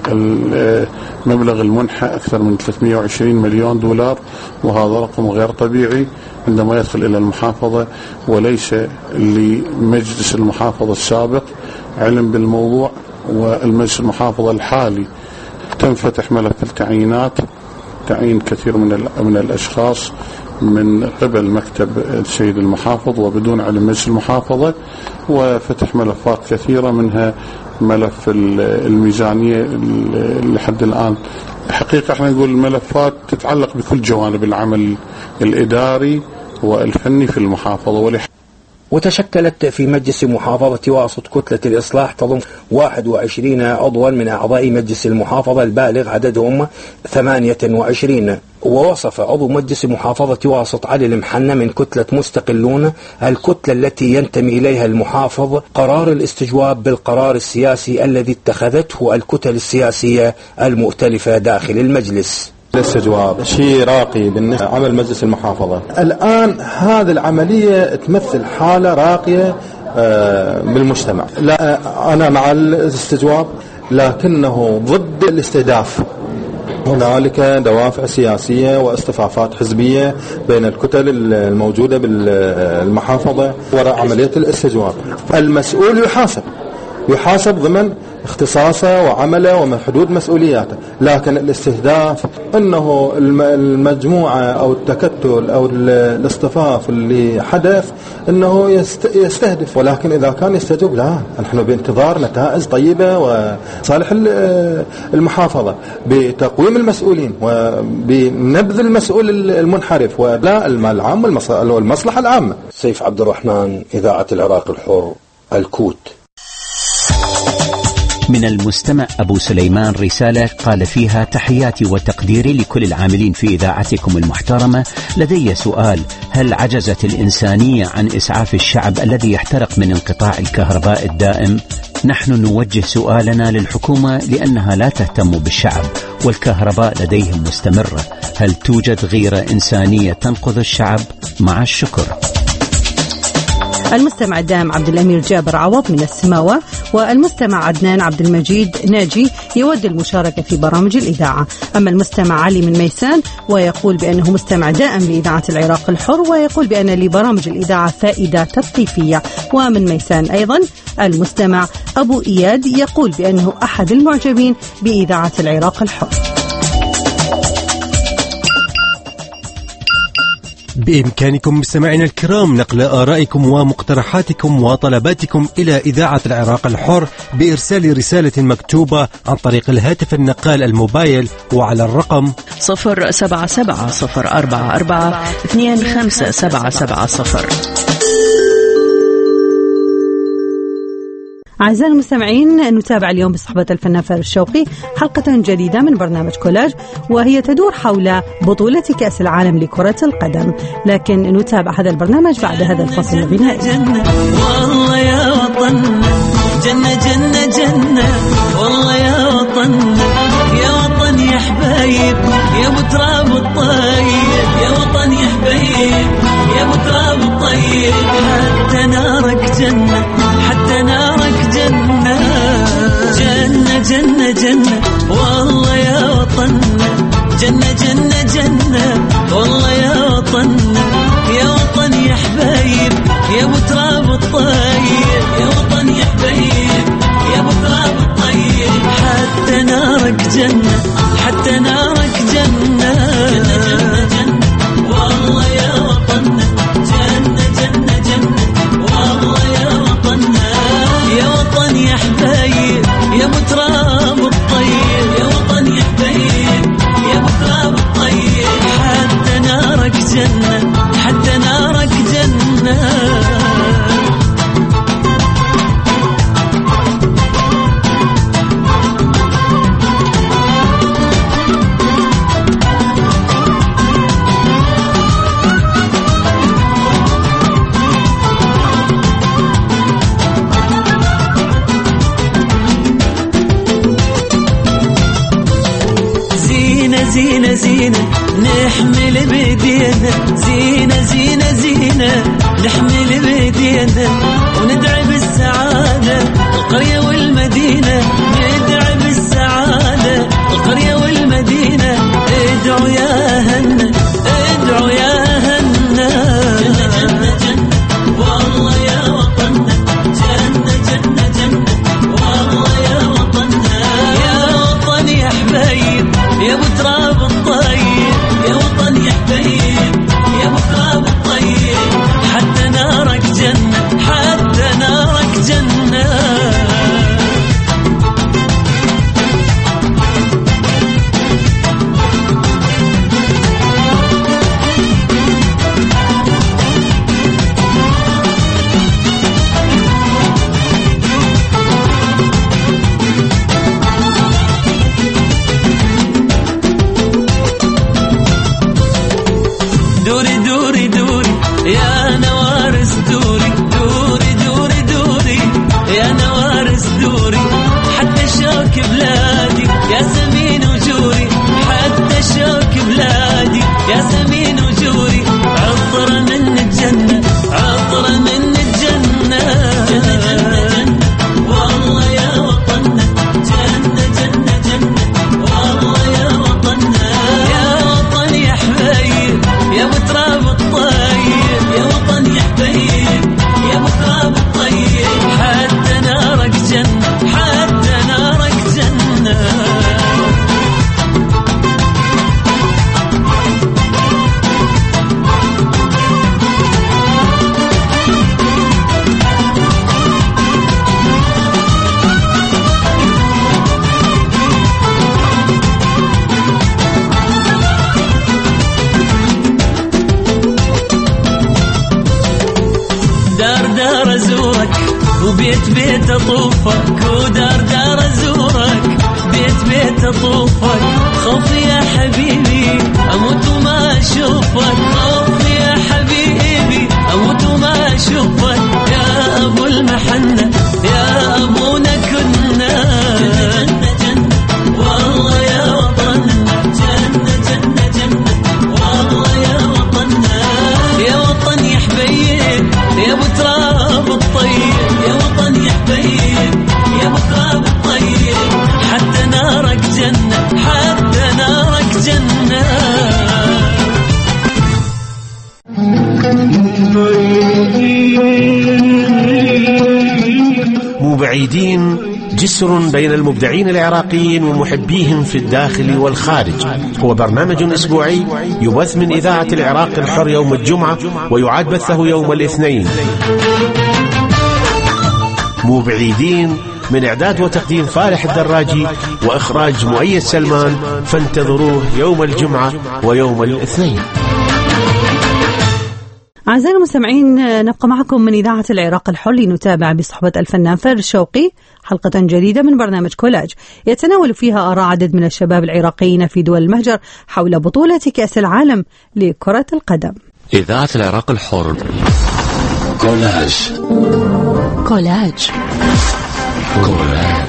مبلغ المنحة أكثر من ثلاثمئة وعشرين مليون دولار، وهذا رقم غير طبيعي عندما يدخل إلى المحافظة، وليس لمجلس المحافظة السابق علم بالموضوع. والمجلس المحافظة الحالي تم فتح ملف التعيينات، تعيين كثير من من الأشخاص من قبل مكتب السيد المحافظ وبدون علم مجلس المحافظة، وفتح ملفات كثيرة منها ملف الميزانية لحد الآن. حقيقة احنا نقول الملفات تتعلق بكل جوانب العمل الإداري والفني في المحافظة. ولح وتشكلت في مجلس محافظة واسط كتلة الإصلاح تضم واحد وعشرين عضوا من أعضاء مجلس المحافظة البالغ عددهم ثمانية وعشرين. ووصف عضو مجلس محافظة واسط علي المحنة من كتلة مستقلون الكتلة التي ينتمي إليها المحافظ قرار الاستجواب بالقرار السياسي الذي اتخذته الكتل السياسية المؤتلفة داخل المجلس. الاستجواب شيء راقي بالنسبة لعمل مجلس المحافظة. الآن هذه العملية تمثل حالة راقية بالمجتمع. لا أنا مع الاستجواب لكنه ضد الاستهداف. هنالك دوافع سياسية واصطفافات حزبية بين الكتل الموجودة بالمحافظة وراء عملية الاستجواب. المسؤول يحاسب يحاسب ضمن اختصاصه وعمله ومن حدود مسؤولياته، لكن الاستهداف انه المجموعة او التكتل او الاصطفاف اللي حدث انه يستهدف، ولكن اذا كان يستجوب لا، نحن بانتظار نتائج طيبة وصالح المحافظة بتقويم المسؤولين وبنبذ المسؤول المنحرف ولا المال العام والمصلحة العامة. سيف عبد الرحمن، إذاعة العراق الحر، الكوت. من المستمع أبو سليمان رسالة قال فيها: تحياتي وتقديري لكل العاملين في إذاعتكم المحترمة. لدي سؤال: هل عجزت الإنسانية عن إسعاف الشعب الذي يحترق من انقطاع الكهرباء الدائم؟ نحن نوجه سؤالنا للحكومة لأنها لا تهتم بالشعب والكهرباء لديهم مستمرة. هل توجد غيرة إنسانية تنقذ الشعب؟ مع الشكر. المستمع الدائم عبد الأمير جابر عوض من السماوة، والمستمع عدنان عبد المجيد ناجي يود المشاركة في برامج الإذاعة. أما المستمع علي من ميسان ويقول بأنه مستمع دائم لإذاعة العراق الحر، ويقول بأن لبرامج الإذاعة فائدة تثقيفية. ومن ميسان أيضا المستمع أبو إياد يقول بأنه أحد المعجبين بإذاعة العراق الحر. بإمكانكم مستمعينا الكرام نقل آرائكم ومقترحاتكم وطلباتكم إلى إذاعة العراق الحر بإرسال رسالة مكتوبة عن طريق الهاتف النقال الموبايل وعلى الرقم صفر سبعة سبعة صفر أربعة أربعة اثنين خمسة سبعة سبعة صفر. أعزائي المستمعين، نتابع اليوم بصحبة الفنان فارس الشوقي حلقة جديدة من برنامج كولاج، وهي تدور حول بطولة كأس العالم لكرة القدم. لكن نتابع هذا البرنامج بعد هذا الفصل الغنائي. جنة والله يا وطن، جنة جنة جنة والله يا وطن، يا وطن يا حبايب يا ابو تراب الطيب، يا وطن يا حبايب يا ابو تراب الطيب، حتى نارك جنة حتى نارك جنة، جنة جنة جنة والله يا وطن، جنة جنة جنة والله يا وطن، يا وطن يا حبايب يا ابو تراب الطيب، يا وطن يا حبايب يا ابو تراب الطيب، حتى نارك جنة حتى نارك جنة، جنة جنة جنة والله يا بيدينا زينة زينة زينة نحمل بيدينا وندعي بالسعادة القرية والمدينة ندعي بالسعادة القرية والمدينة ادعوا يا هنا ادعوا يا هنا جنة جنة جنة والله يا وطننا جنة جنة جنة والله يا وطننا يا وطن يا حبايب يا ابو تراب الطيب يا وطن يا حبايب يا ابو تراب الطيب حتى نارك جنة حتى نارك جنة دوري دوري دوري يا نوارس دوري دوري دوري دوري يا نوارس دوري حتى شوك بلادي يا سمين وجوري حتى شوك بلادي يا سمين وجوري عطر من الجنة عطر من الجنة جنة جنة جنة والله يا وطننا جنة جنة جنة والله يا وطننا يا وطن يا حبايب يا ابو تراب الطيب يا وطن يا حبايب يا ابو تراب الطيب حتى نارك جنة حتى نارك جنة دار دار ازورك وبيت بيت اطوفك ودار دار ازورك بيت بيت اطوفك خوفي يا حبيبي اموت وما اشوفك خوفي يا حبيبي اموت وما اشوفك يا ابو المحنة يا ابونا كنا جنة جنة والله يا وطننا جنة جنة جنة والله يا وطننا يا وطن يا حبيب يا ابو تراب الطيب يا وطن يا حبيب يا ابو تراب الطيب حتى نارك جنة حتى نارك جنة مو بعيدين جسر بين المبدعين العراقيين ومحبيهم في الداخل والخارج. هو برنامج أسبوعي يبث من إذاعة العراق الحر يوم الجمعة ويعاد بثه يوم الاثنين. مو بعيدين من إعداد وتقديم فالح الدراجي وإخراج مؤيد سلمان، فانتظروه يوم الجمعة ويوم الاثنين. أعزائي المستمعين، نبقى معكم من إذاعة العراق الحر لنتابع بصحبة الفنان فارس شوقي حلقة جديدة من برنامج كولاج يتناول فيها آراء عدد من الشباب العراقيين في دول المهجر حول بطولة كأس العالم لكرة القدم. إذاعة العراق الحر كولاج كولاج كولاج.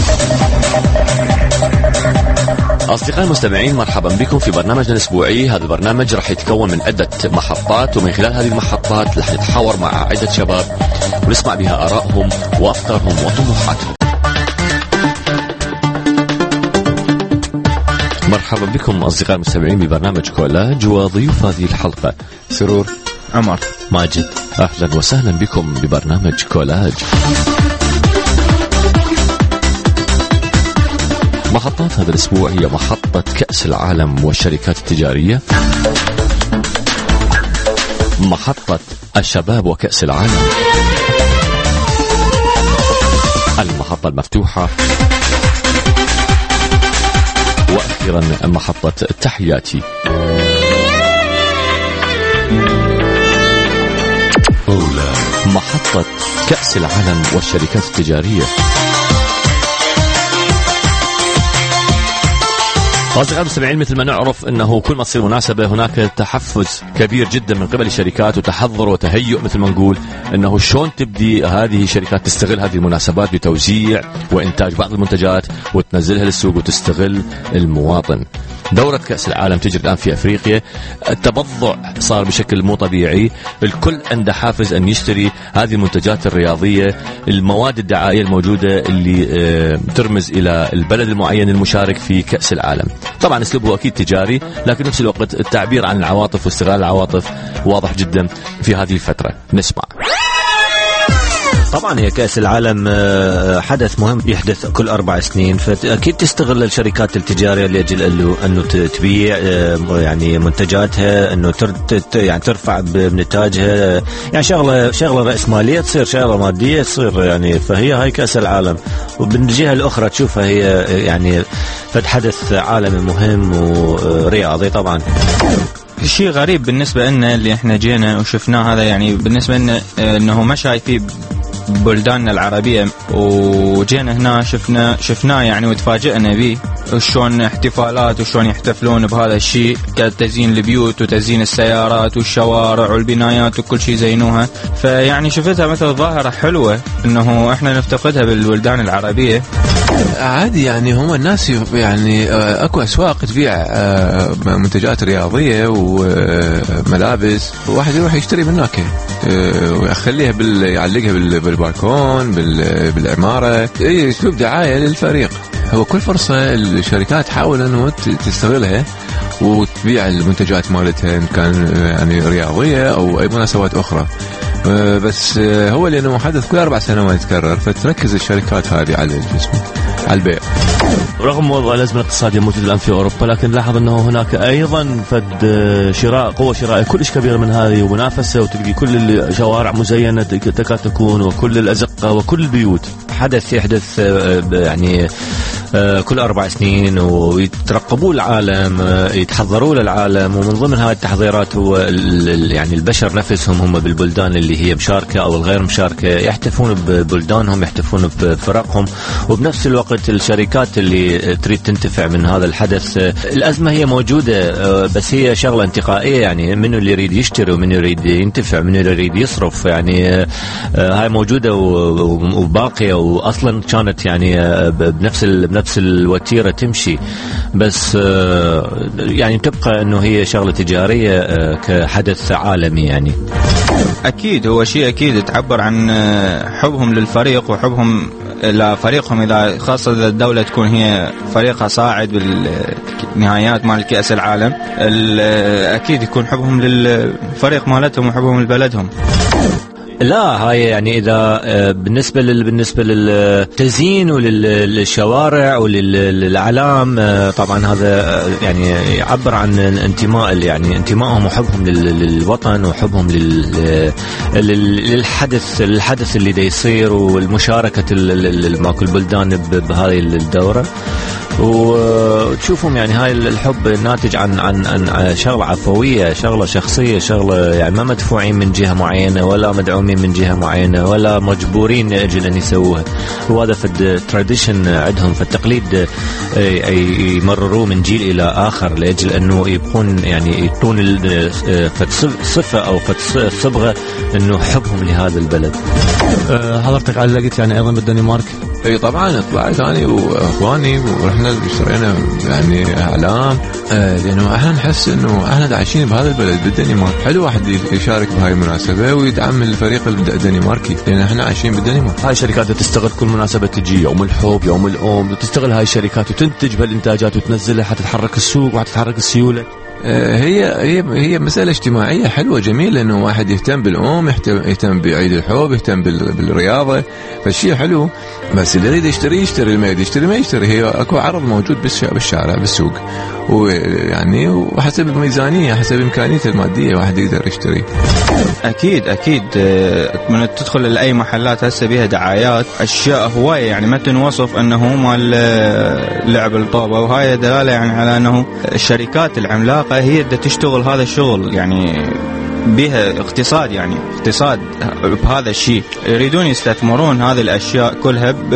أصدقائي المستمعين، مرحبا بكم في برنامجنا الأسبوعي. هذا البرنامج راح يتكون من عدة محطات، ومن خلال هذه المحطات راح نتحاور مع عدة شباب ونسمع بها آرائهم وأفكارهم وطموحاتهم. مرحبا بكم أصدقائي المستمعين ببرنامج كولاج، وضيوف هذه الحلقة سرور، عمر، ماجد. أهلا وسهلا بكم ببرنامج كولاج. محطات هذا الأسبوع هي محطة كأس العالم والشركات التجارية، محطة الشباب وكأس العالم، المحطة المفتوحة، وأخيرا محطة تحياتي. محطة كأس العالم والشركات التجارية. أصدقائي المستمعين، مثل ما نعرف أنه كل ما تصير مناسبة هناك تحفز كبير جدا من قبل الشركات وتحضر وتهيؤ، مثل ما نقول أنه شلون تبدي هذه الشركات تستغل هذه المناسبات بتوزيع وإنتاج بعض المنتجات وتنزلها للسوق وتستغل المواطن. دورة كأس العالم تجري الآن في أفريقيا، التبضع صار بشكل مو طبيعي، الكل عنده حافز أن يشتري هذه المنتجات الرياضية، المواد الدعائية الموجودة اللي ترمز إلى البلد المعين المشارك في كأس العالم. طبعا أسلوبه أكيد تجاري، لكن نفس الوقت التعبير عن العواطف واستغلال العواطف واضح جدا في هذه الفترة. نسمع. طبعا هي كأس العالم حدث مهم يحدث كل أربع سنين، فأكيد تستغل الشركات التجارية لأجل أنه تبيع يعني منتجاتها، أنه يعني ترفع بنتاجها، يعني شغلة شغلة رأسمالية تصير شغلة مادية تصير يعني. فهي هاي كأس العالم، وبالجهة الأخرى تشوفها هي يعني فد حدث عالمي مهم ورياضي. طبعا شيء غريب بالنسبة لنا اللي احنا جينا وشفناه هذا، يعني بالنسبة لنا انه ما شايفين بلداننا العربية، وجينا هنا شفنا شفناه يعني وتفاجئنا به، وشون احتفالات وشون يحتفلون بهذا الشيء، كتزيين البيوت وتزيين السيارات والشوارع والبنايات وكل شيء زينوها. فيعني شفتها مثل ظاهرة حلوة انه احنا نفتقدها بالبلدان العربية. عادي يعني هم الناس يعني اكو اسواق تبيع منتجات رياضيه وملابس، واحد يروح يشتري من هناك ويخليها بال يعلقها بالبالكون بالعماره. اي اسلوب دعايه للفريق. هو كل فرصه الشركات تحاول انه تستغلها وتبيع المنتجات مالتها ان كان يعني رياضيه او اي مناسبات اخرى. بس هو لأنه حدث كل أربع سنوات يتكرر، فتركز الشركات هذه على الجسم على البيع. رغم وضع الأزمة الاقتصادية موجودة الآن في أوروبا، لكن لاحظ أنه هناك أيضا فد شراء قوة شرائية كلش كبيرة من هذه ومنافسة، وتلقي كل الشوارع مزينة تكاد تكون وكل الأزقة وكل البيوت. حدث يحدث يعني كل أربع سنين ويترقبوا العالم، يتحضروا للعالم، ومن ضمن هذه التحضيرات هو يعني البشر نفسهم هم بالبلدان اللي هي مشاركة أو الغير مشاركة يحتفون ببلدانهم، يحتفون بفرقهم، وبنفس الوقت الشركات اللي تريد تنتفع من هذا الحدث. الأزمة هي موجودة، بس هي شغلة انتقائية، يعني منو اللي يريد يشتري ومنو يريد ينتفع، منو اللي يريد يصرف، يعني هاي موجودة وباقية، وأصلا كانت يعني بنفس بنفس الوتيرة تمشي، بس يعني تبقى أنه هي شغلة تجارية كحدث عالمي. يعني أكيد هو شيء أكيد تعبر عن حبهم للفريق وحبهم لفريقهم، إذا خاصة إذا الدولة تكون هي فريقها صاعد بالنهايات مال كأس العالم، أكيد يكون حبهم للفريق مالتهم وحبهم لبلدهم. لا هاي يعني إذا بالنسبة لل بالنسبة للتزيين وللشوارع وللأعلام، طبعا هذا يعني يعبر عن انتماء يعني انتمائهم وحبهم للوطن وحبهم للحدث الحدث اللي دا يصير والمشاركة ماكو البلدان بهذه الدورة. وتشوفهم يعني هاي الحب ناتج عن عن عن شغله عفويه، شغله شخصيه، شغله يعني ما مدفوعين من جهه معينه ولا مدعومين من جهه معينه ولا مجبورين لاجل ان يسووها. وهذا في التراديشن عندهم، في التقليد يمرروه من جيل الى اخر لاجل انه يبقون يعني يعطون صفه او صبغه انه حبهم لهذا البلد. حضرتك علقت يعني ايضا بالدنمارك؟ اي طبعا طلعت انا واخواني ورحنا اشترينا يعني اعلام، آه لانه احنا نحس انه احنا عايشين بهذا البلد بالدنمارك. حلو واحد يشارك بهاي المناسبه ويدعم الفريق الدنماركي، لان احنا عايشين بالدنمارك. هاي الشركات تستغل كل مناسبه تجي، يوم الحب، يوم الام، تستغل هاي الشركات وتنتج بهالانتاجات وتنزلها حتى تتحرك السوق وحتتحرك السيوله. هي هي هي مسألة اجتماعية حلوة جميلة، إنه واحد يهتم بالأم، يهتم يهتم بعيد الحب، يهتم بالرياضة، فالشيء حلو. بس اللي يريد يشتري يشتري، اللي ما يريد يشتري ما يشتري. هي أكو عرض موجود بالشارع بالسوق، ويعني وحسب الميزانية حسب إمكانيته المادية واحد يقدر يشتري. أكيد أكيد من تدخل لأي محلات هسه بها دعايات أشياء هواية يعني ما تنوصف أنه مال لعب الطابة، وهاي دلالة يعني على أنه الشركات العملاقة هي بدها تشتغل هذا الشغل، يعني بها اقتصاد، يعني اقتصاد بهذا الشيء. يريدون يستثمرون هذه الأشياء كلها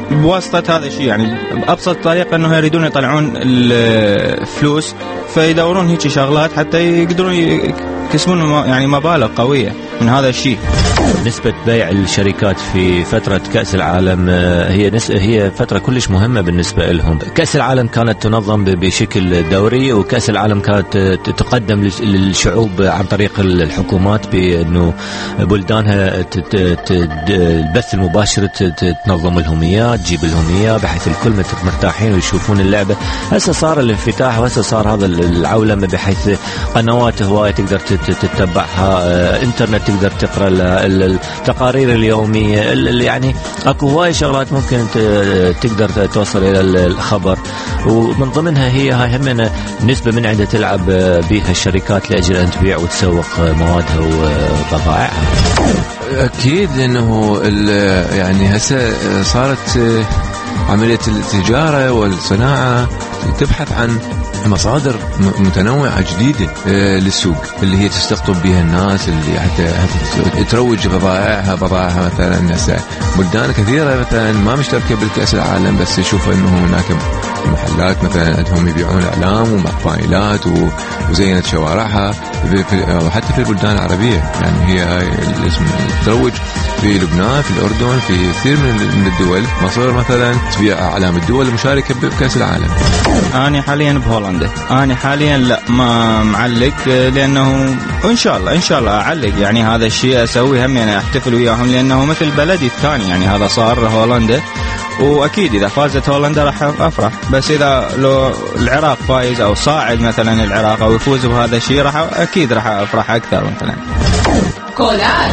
بواسطة هذا الشيء، يعني بأبسط طريقة أنه يريدون يطلعون الفلوس فيدورون هيك شغلات حتى يقدرون يكسبون يعني مبالغ قوية من هذا الشيء. نسبة بيع الشركات في فترة كأس العالم هي هي فترة كلش مهمة بالنسبة لهم. كأس العالم كانت تنظم بشكل دوري، وكأس العالم كانت تقدم للشعوب عن طريق الحكومات بأنه بلدانها البث المباشر تنظم لهم إياه، تجيب لهم إياه بحيث الكل مرتاحين ويشوفون اللعبة. هسه صار الانفتاح وهسه صار هذا العولمة بحيث قنوات هواية تقدر تتبعها، انترنت تقدر تقرأ التقارير اليومية، يعني اكو هواي شغلات ممكن تقدر توصل الى الخبر، ومن ضمنها هي هاي همنا نسبة من عندها تلعب بها الشركات لاجل ان تبيع وتسوق موادها وبضائعها. اكيد لانه يعني هسه صارت عملية التجارة والصناعة تبحث عن مصادر متنوعة جديدة للسوق اللي هي تستقطب بها الناس، اللي حتى, حتى تروج بضائعها بضائعها مثلا هسه بلدان كثيرة مثلا ما مشتركة بالكأس العالم، بس يشوفوا انه هناك محلات مثلا عندهم يبيعون اعلام ومفايلات وزينت شوارعها، وحتى في البلدان العربية يعني هي هاي الاسم تروج في لبنان، في الأردن، في كثير من الدول. مصر مثلا تبيع أعلام الدول المشاركة بكأس العالم. أنا حاليا بهولندا، أنا حاليا لا ما معلق، لأنه إن شاء الله إن شاء الله أعلق يعني هذا الشيء أسوي هم يعني أحتفل وياهم، لأنه مثل بلدي الثاني يعني هذا صار هولندا، وأكيد إذا فازت هولندا راح أفرح، بس إذا لو العراق فايز أو صاعد مثلا العراق أو يفوز بهذا الشيء راح أكيد راح أفرح أكثر مثلا. كولات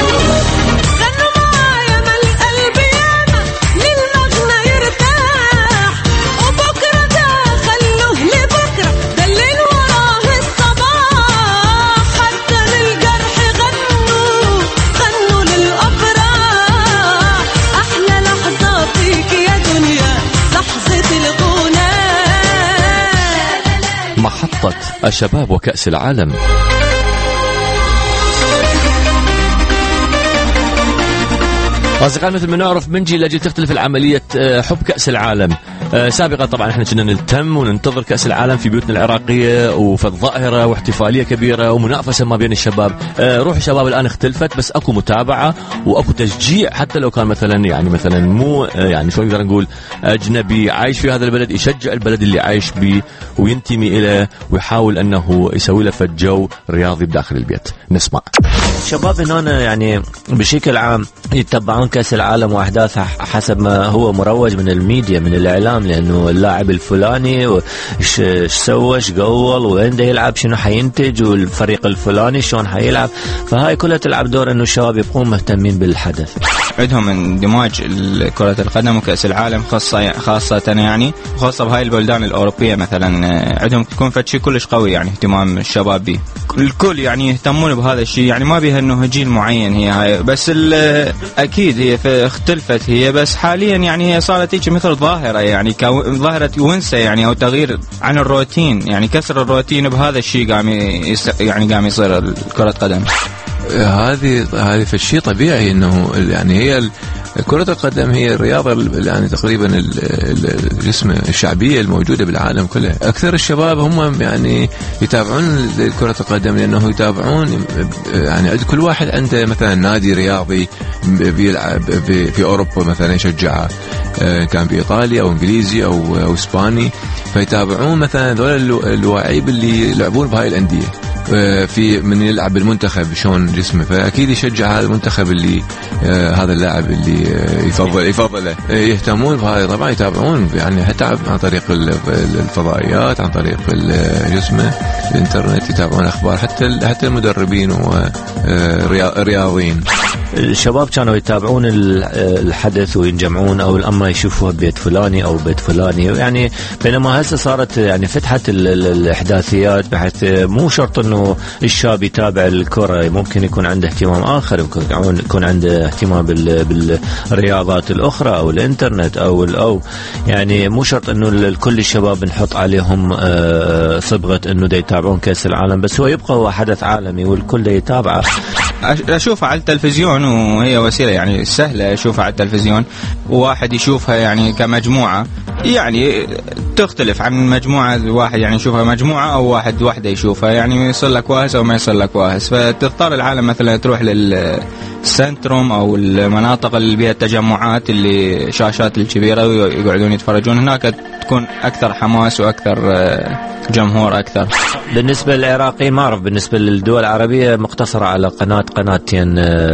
محطة الشباب وكأس العالم. أصدقائي مثل ما نعرف من جيل لجيل تختلف العملية حب كأس العالم. سابقا طبعا احنا كنا نلتم وننتظر كأس العالم في بيوتنا العراقية، وفي الظاهرة واحتفالية كبيرة ومنافسة ما بين الشباب. روح الشباب الآن اختلفت، بس أكو متابعة وأكو تشجيع، حتى لو كان مثلا يعني مثلا مو يعني شو نقدر نقول أجنبي عايش في هذا البلد يشجع البلد اللي عايش به وينتمي إليه ويحاول أنه يسوي له جو رياضي بداخل البيت. نسمع. الشباب هنا يعني بشكل عام يتبعون كأس العالم وأحداثها حسب ما هو مروج من الميديا من الإعلام، لأنه اللاعب الفلاني وش سوى ايش قول وين ده يلعب شنو حينتج والفريق الفلاني شلون حيلعب، فهاي كلها تلعب دور أنه الشباب يبقون مهتمين بالحدث. عندهم اندماج كرة القدم وكأس العالم خاصة خاصة يعني خاصة بهاي البلدان الأوروبية مثلا، عندهم تكون فشي كلش قوي يعني اهتمام الشباب به، الكل يعني يهتمون بهذا الشيء، يعني ما بيها انه جيل معين هي هاي، بس اكيد هي اختلفت هي، بس حاليا يعني هي صارت هيك مثل ظاهرة يعني ظاهرة ونسة يعني او تغيير عن الروتين، يعني كسر الروتين بهذا الشيء قام يعني قام يصير كرة قدم. هذه هذه فالشيء طبيعي انه يعني هي كرة القدم هي الرياضة يعني تقريبا الجسم الشعبية الموجودة بالعالم كله. أكثر الشباب هم يعني يتابعون كرة القدم لأنه يتابعون يعني كل واحد عنده مثلا نادي رياضي بيلعب في أوروبا مثلا يشجعه، كان بإيطاليا أو إنجليزي أو أو إسباني، فيتابعون مثلا ذول اللاعبين اللي يلعبون بهاي الأندية في من يلعب بالمنتخب شلون جسمه، فأكيد يشجع هذا المنتخب اللي آه هذا اللاعب اللي آه يفضل يفضله. يهتمون بهذا طبعا، يتابعون يعني حتى عن طريق الفضائيات، عن طريق جسمه الانترنت، يتابعون أخبار حتى حتى المدربين والرياضيين. الشباب كانوا يتابعون الحدث وينجمعون او الامر يشوفوها ببيت فلاني او بيت فلاني، يعني بينما هسه صارت يعني فتحت الاحداثيات بحيث مو شرط انه الشاب يتابع الكرة، ممكن يكون عنده اهتمام اخر، يمكن يكون عنده اهتمام بالرياضات الاخرى او الانترنت او او يعني مو شرط انه كل الشباب نحط عليهم صبغة انه دا يتابعون كأس العالم، بس هو يبقى هو حدث عالمي والكل دا يتابعه. أشوفها على التلفزيون وهي وسيلة يعني سهلة أشوفها على التلفزيون، وواحد يشوفها يعني كمجموعة يعني تختلف عن مجموعة واحد يعني يشوفها مجموعة أو واحد واحدة يشوفها، يعني يصير لك واهس أو ما يصير لك واهس. فتضطر العالم مثلا تروح للسنتروم أو المناطق اللي بها التجمعات اللي شاشات الكبيرة ويقعدون يتفرجون هناك، تكون أكثر حماس وأكثر جمهور أكثر. بالنسبة للعراقيين ما أعرف، بالنسبة للدول العربية مقتصرة على قناة قناتين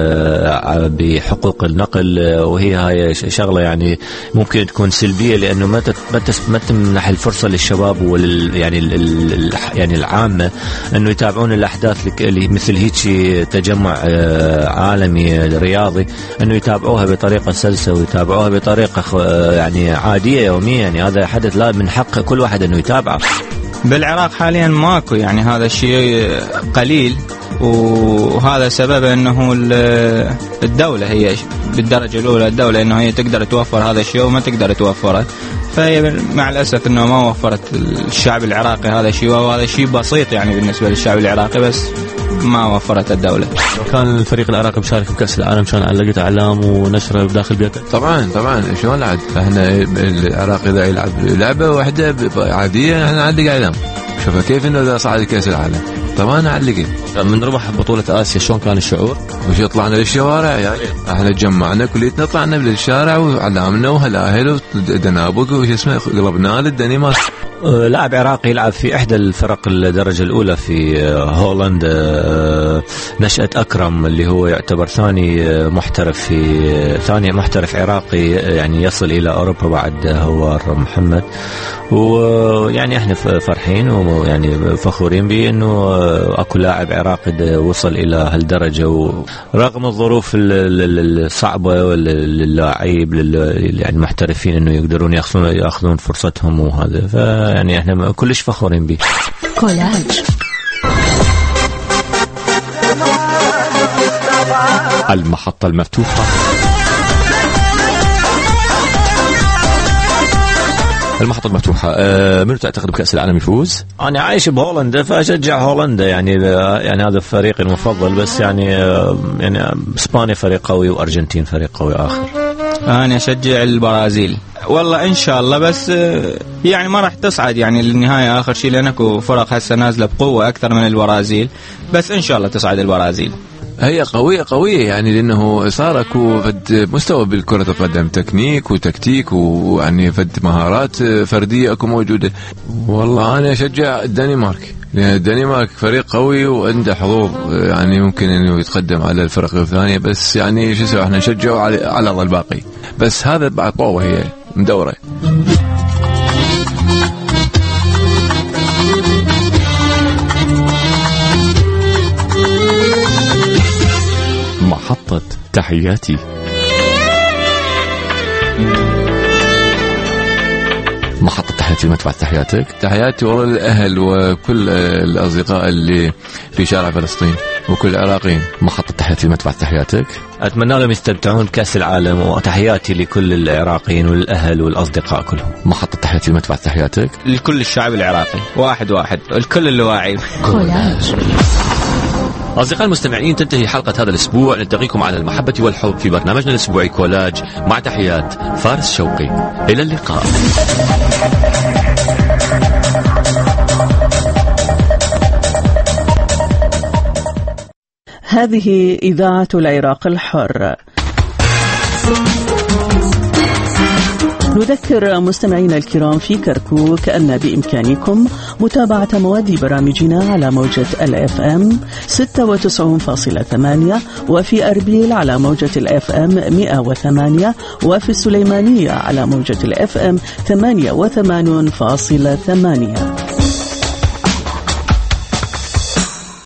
بحقوق النقل، وهي هاي شغلة يعني ممكن تكون سلبية لأنه ما ما تمنح الفرصة للشباب وال يعني ال يعني العامة إنه يتابعون الأحداث اللي مثل هيك تجمع عالمي رياضي، إنه يتابعوها بطريقة سلسة ويتابعوها بطريقة يعني عادية يوميا. يعني هذا حدث لا من حق كل واحد إنه يتابعه. بالعراق حاليا ماكو يعني هذا الشيء قليل، وهذا سبب انه الدولة هي بالدرجة الاولى الدولة انه هي تقدر توفر هذا الشيء وما تقدر توفره، فهي مع الاسف انه ما وفرت الشعب العراقي هذا الشيء، وهذا شيء بسيط يعني بالنسبة للشعب العراقي بس ما وفرت الدولة. كان الفريق العراقي مشارك بكأس العالم كان علقت اعلام ونشره بداخل بيته. طبعا طبعا شلون لا عاد، احنا العراق اذا يلعب لعبة واحدة عادية احنا نعلق اعلام. شوف كيف انه اذا صعد كأس العالم طبعا نعلقه. من ربح بطولة آسيا شلون كان الشعور؟ وش طلعنا للشوارع يعني احنا تجمعنا كليتنا طلعنا للشارع وعلامنا وهلاهل ودنابق وش اسمه قلبنا للدنمارك. لاعب عراقي يلعب في إحدى الفرق الدرجة الأولى في هولندا، نشأة أكرم اللي هو يعتبر ثاني محترف في ثاني محترف عراقي يعني يصل إلى أوروبا بعد هوار محمد. ويعني احنا فرحين ويعني فخورين بأنه أكو لاعب عراقي وصل إلى هالدرجة، ورغم الظروف الصعبة للاعب يعني المحترفين أنه يقدرون يأخذون يأخذون فرصتهم، وهذا ف يعني احنا كلش فخورين به. كولاج المحطة المفتوحة. المحطة المفتوحة. أه منو تعتقد بكأس العالم يفوز؟ أنا عايش بهولندا فأشجع هولندا يعني يعني هذا فريقي المفضل، بس يعني يعني إسبانيا فريق قوي وأرجنتين فريق قوي آخر. أنا أشجع البرازيل والله إن شاء الله، بس يعني ما راح تصعد يعني للنهاية آخر شيء لأنكو فرق هسه نازلة بقوة أكثر من البرازيل، بس إن شاء الله تصعد البرازيل. هي قوية قوية يعني لأنه صار أكو فد مستوى بالكرة القدم، تكنيك وتكتيك ويعني فد مهارات فردية أكو موجودة. والله أنا أشجع الدنمارك لأن الدنمارك فريق قوي وعنده حضور يعني ممكن إنه يتقدم على الفرق الثانية، بس يعني شو اسمه إحنا نشجعه على على الباقي، بس هذا بعد طوة هي مدورة. محطة تحياتي. محطة تحياتي ما تبعت تحياتك؟ تحياتي والله للأهل وكل الأصدقاء اللي في شارع فلسطين وكل العراقيين. محطة تحياتي ما تبعت تحياتك؟ أتمنى لهم يستمتعون بكأس العالم، وتحياتي لكل العراقيين والأهل والأصدقاء كلهم. محطة تحياتي ما تبعت تحياتك؟ لكل الشعب العراقي واحد واحد، الكل اللي واعي. أصدقائي المستمعين، تنتهي حلقة هذا الأسبوع. نلتقيكم على المحبة والحب في برنامجنا الأسبوعي كولاج، مع تحيات فارس شوقي. إلى اللقاء. هذه إذاعة العراق الحر. نذكر مستمعينا الكرام في كركوك أن بإمكانكم متابعة مواد برامجنا على موجة الإف إم ستة وتسعين فاصلة ثمانية، وفي أربيل على موجة الإف إم مئة وثمانية، وفي السليمانية على موجة الإف إم ثمانية وثمانين فاصلة ثمانية.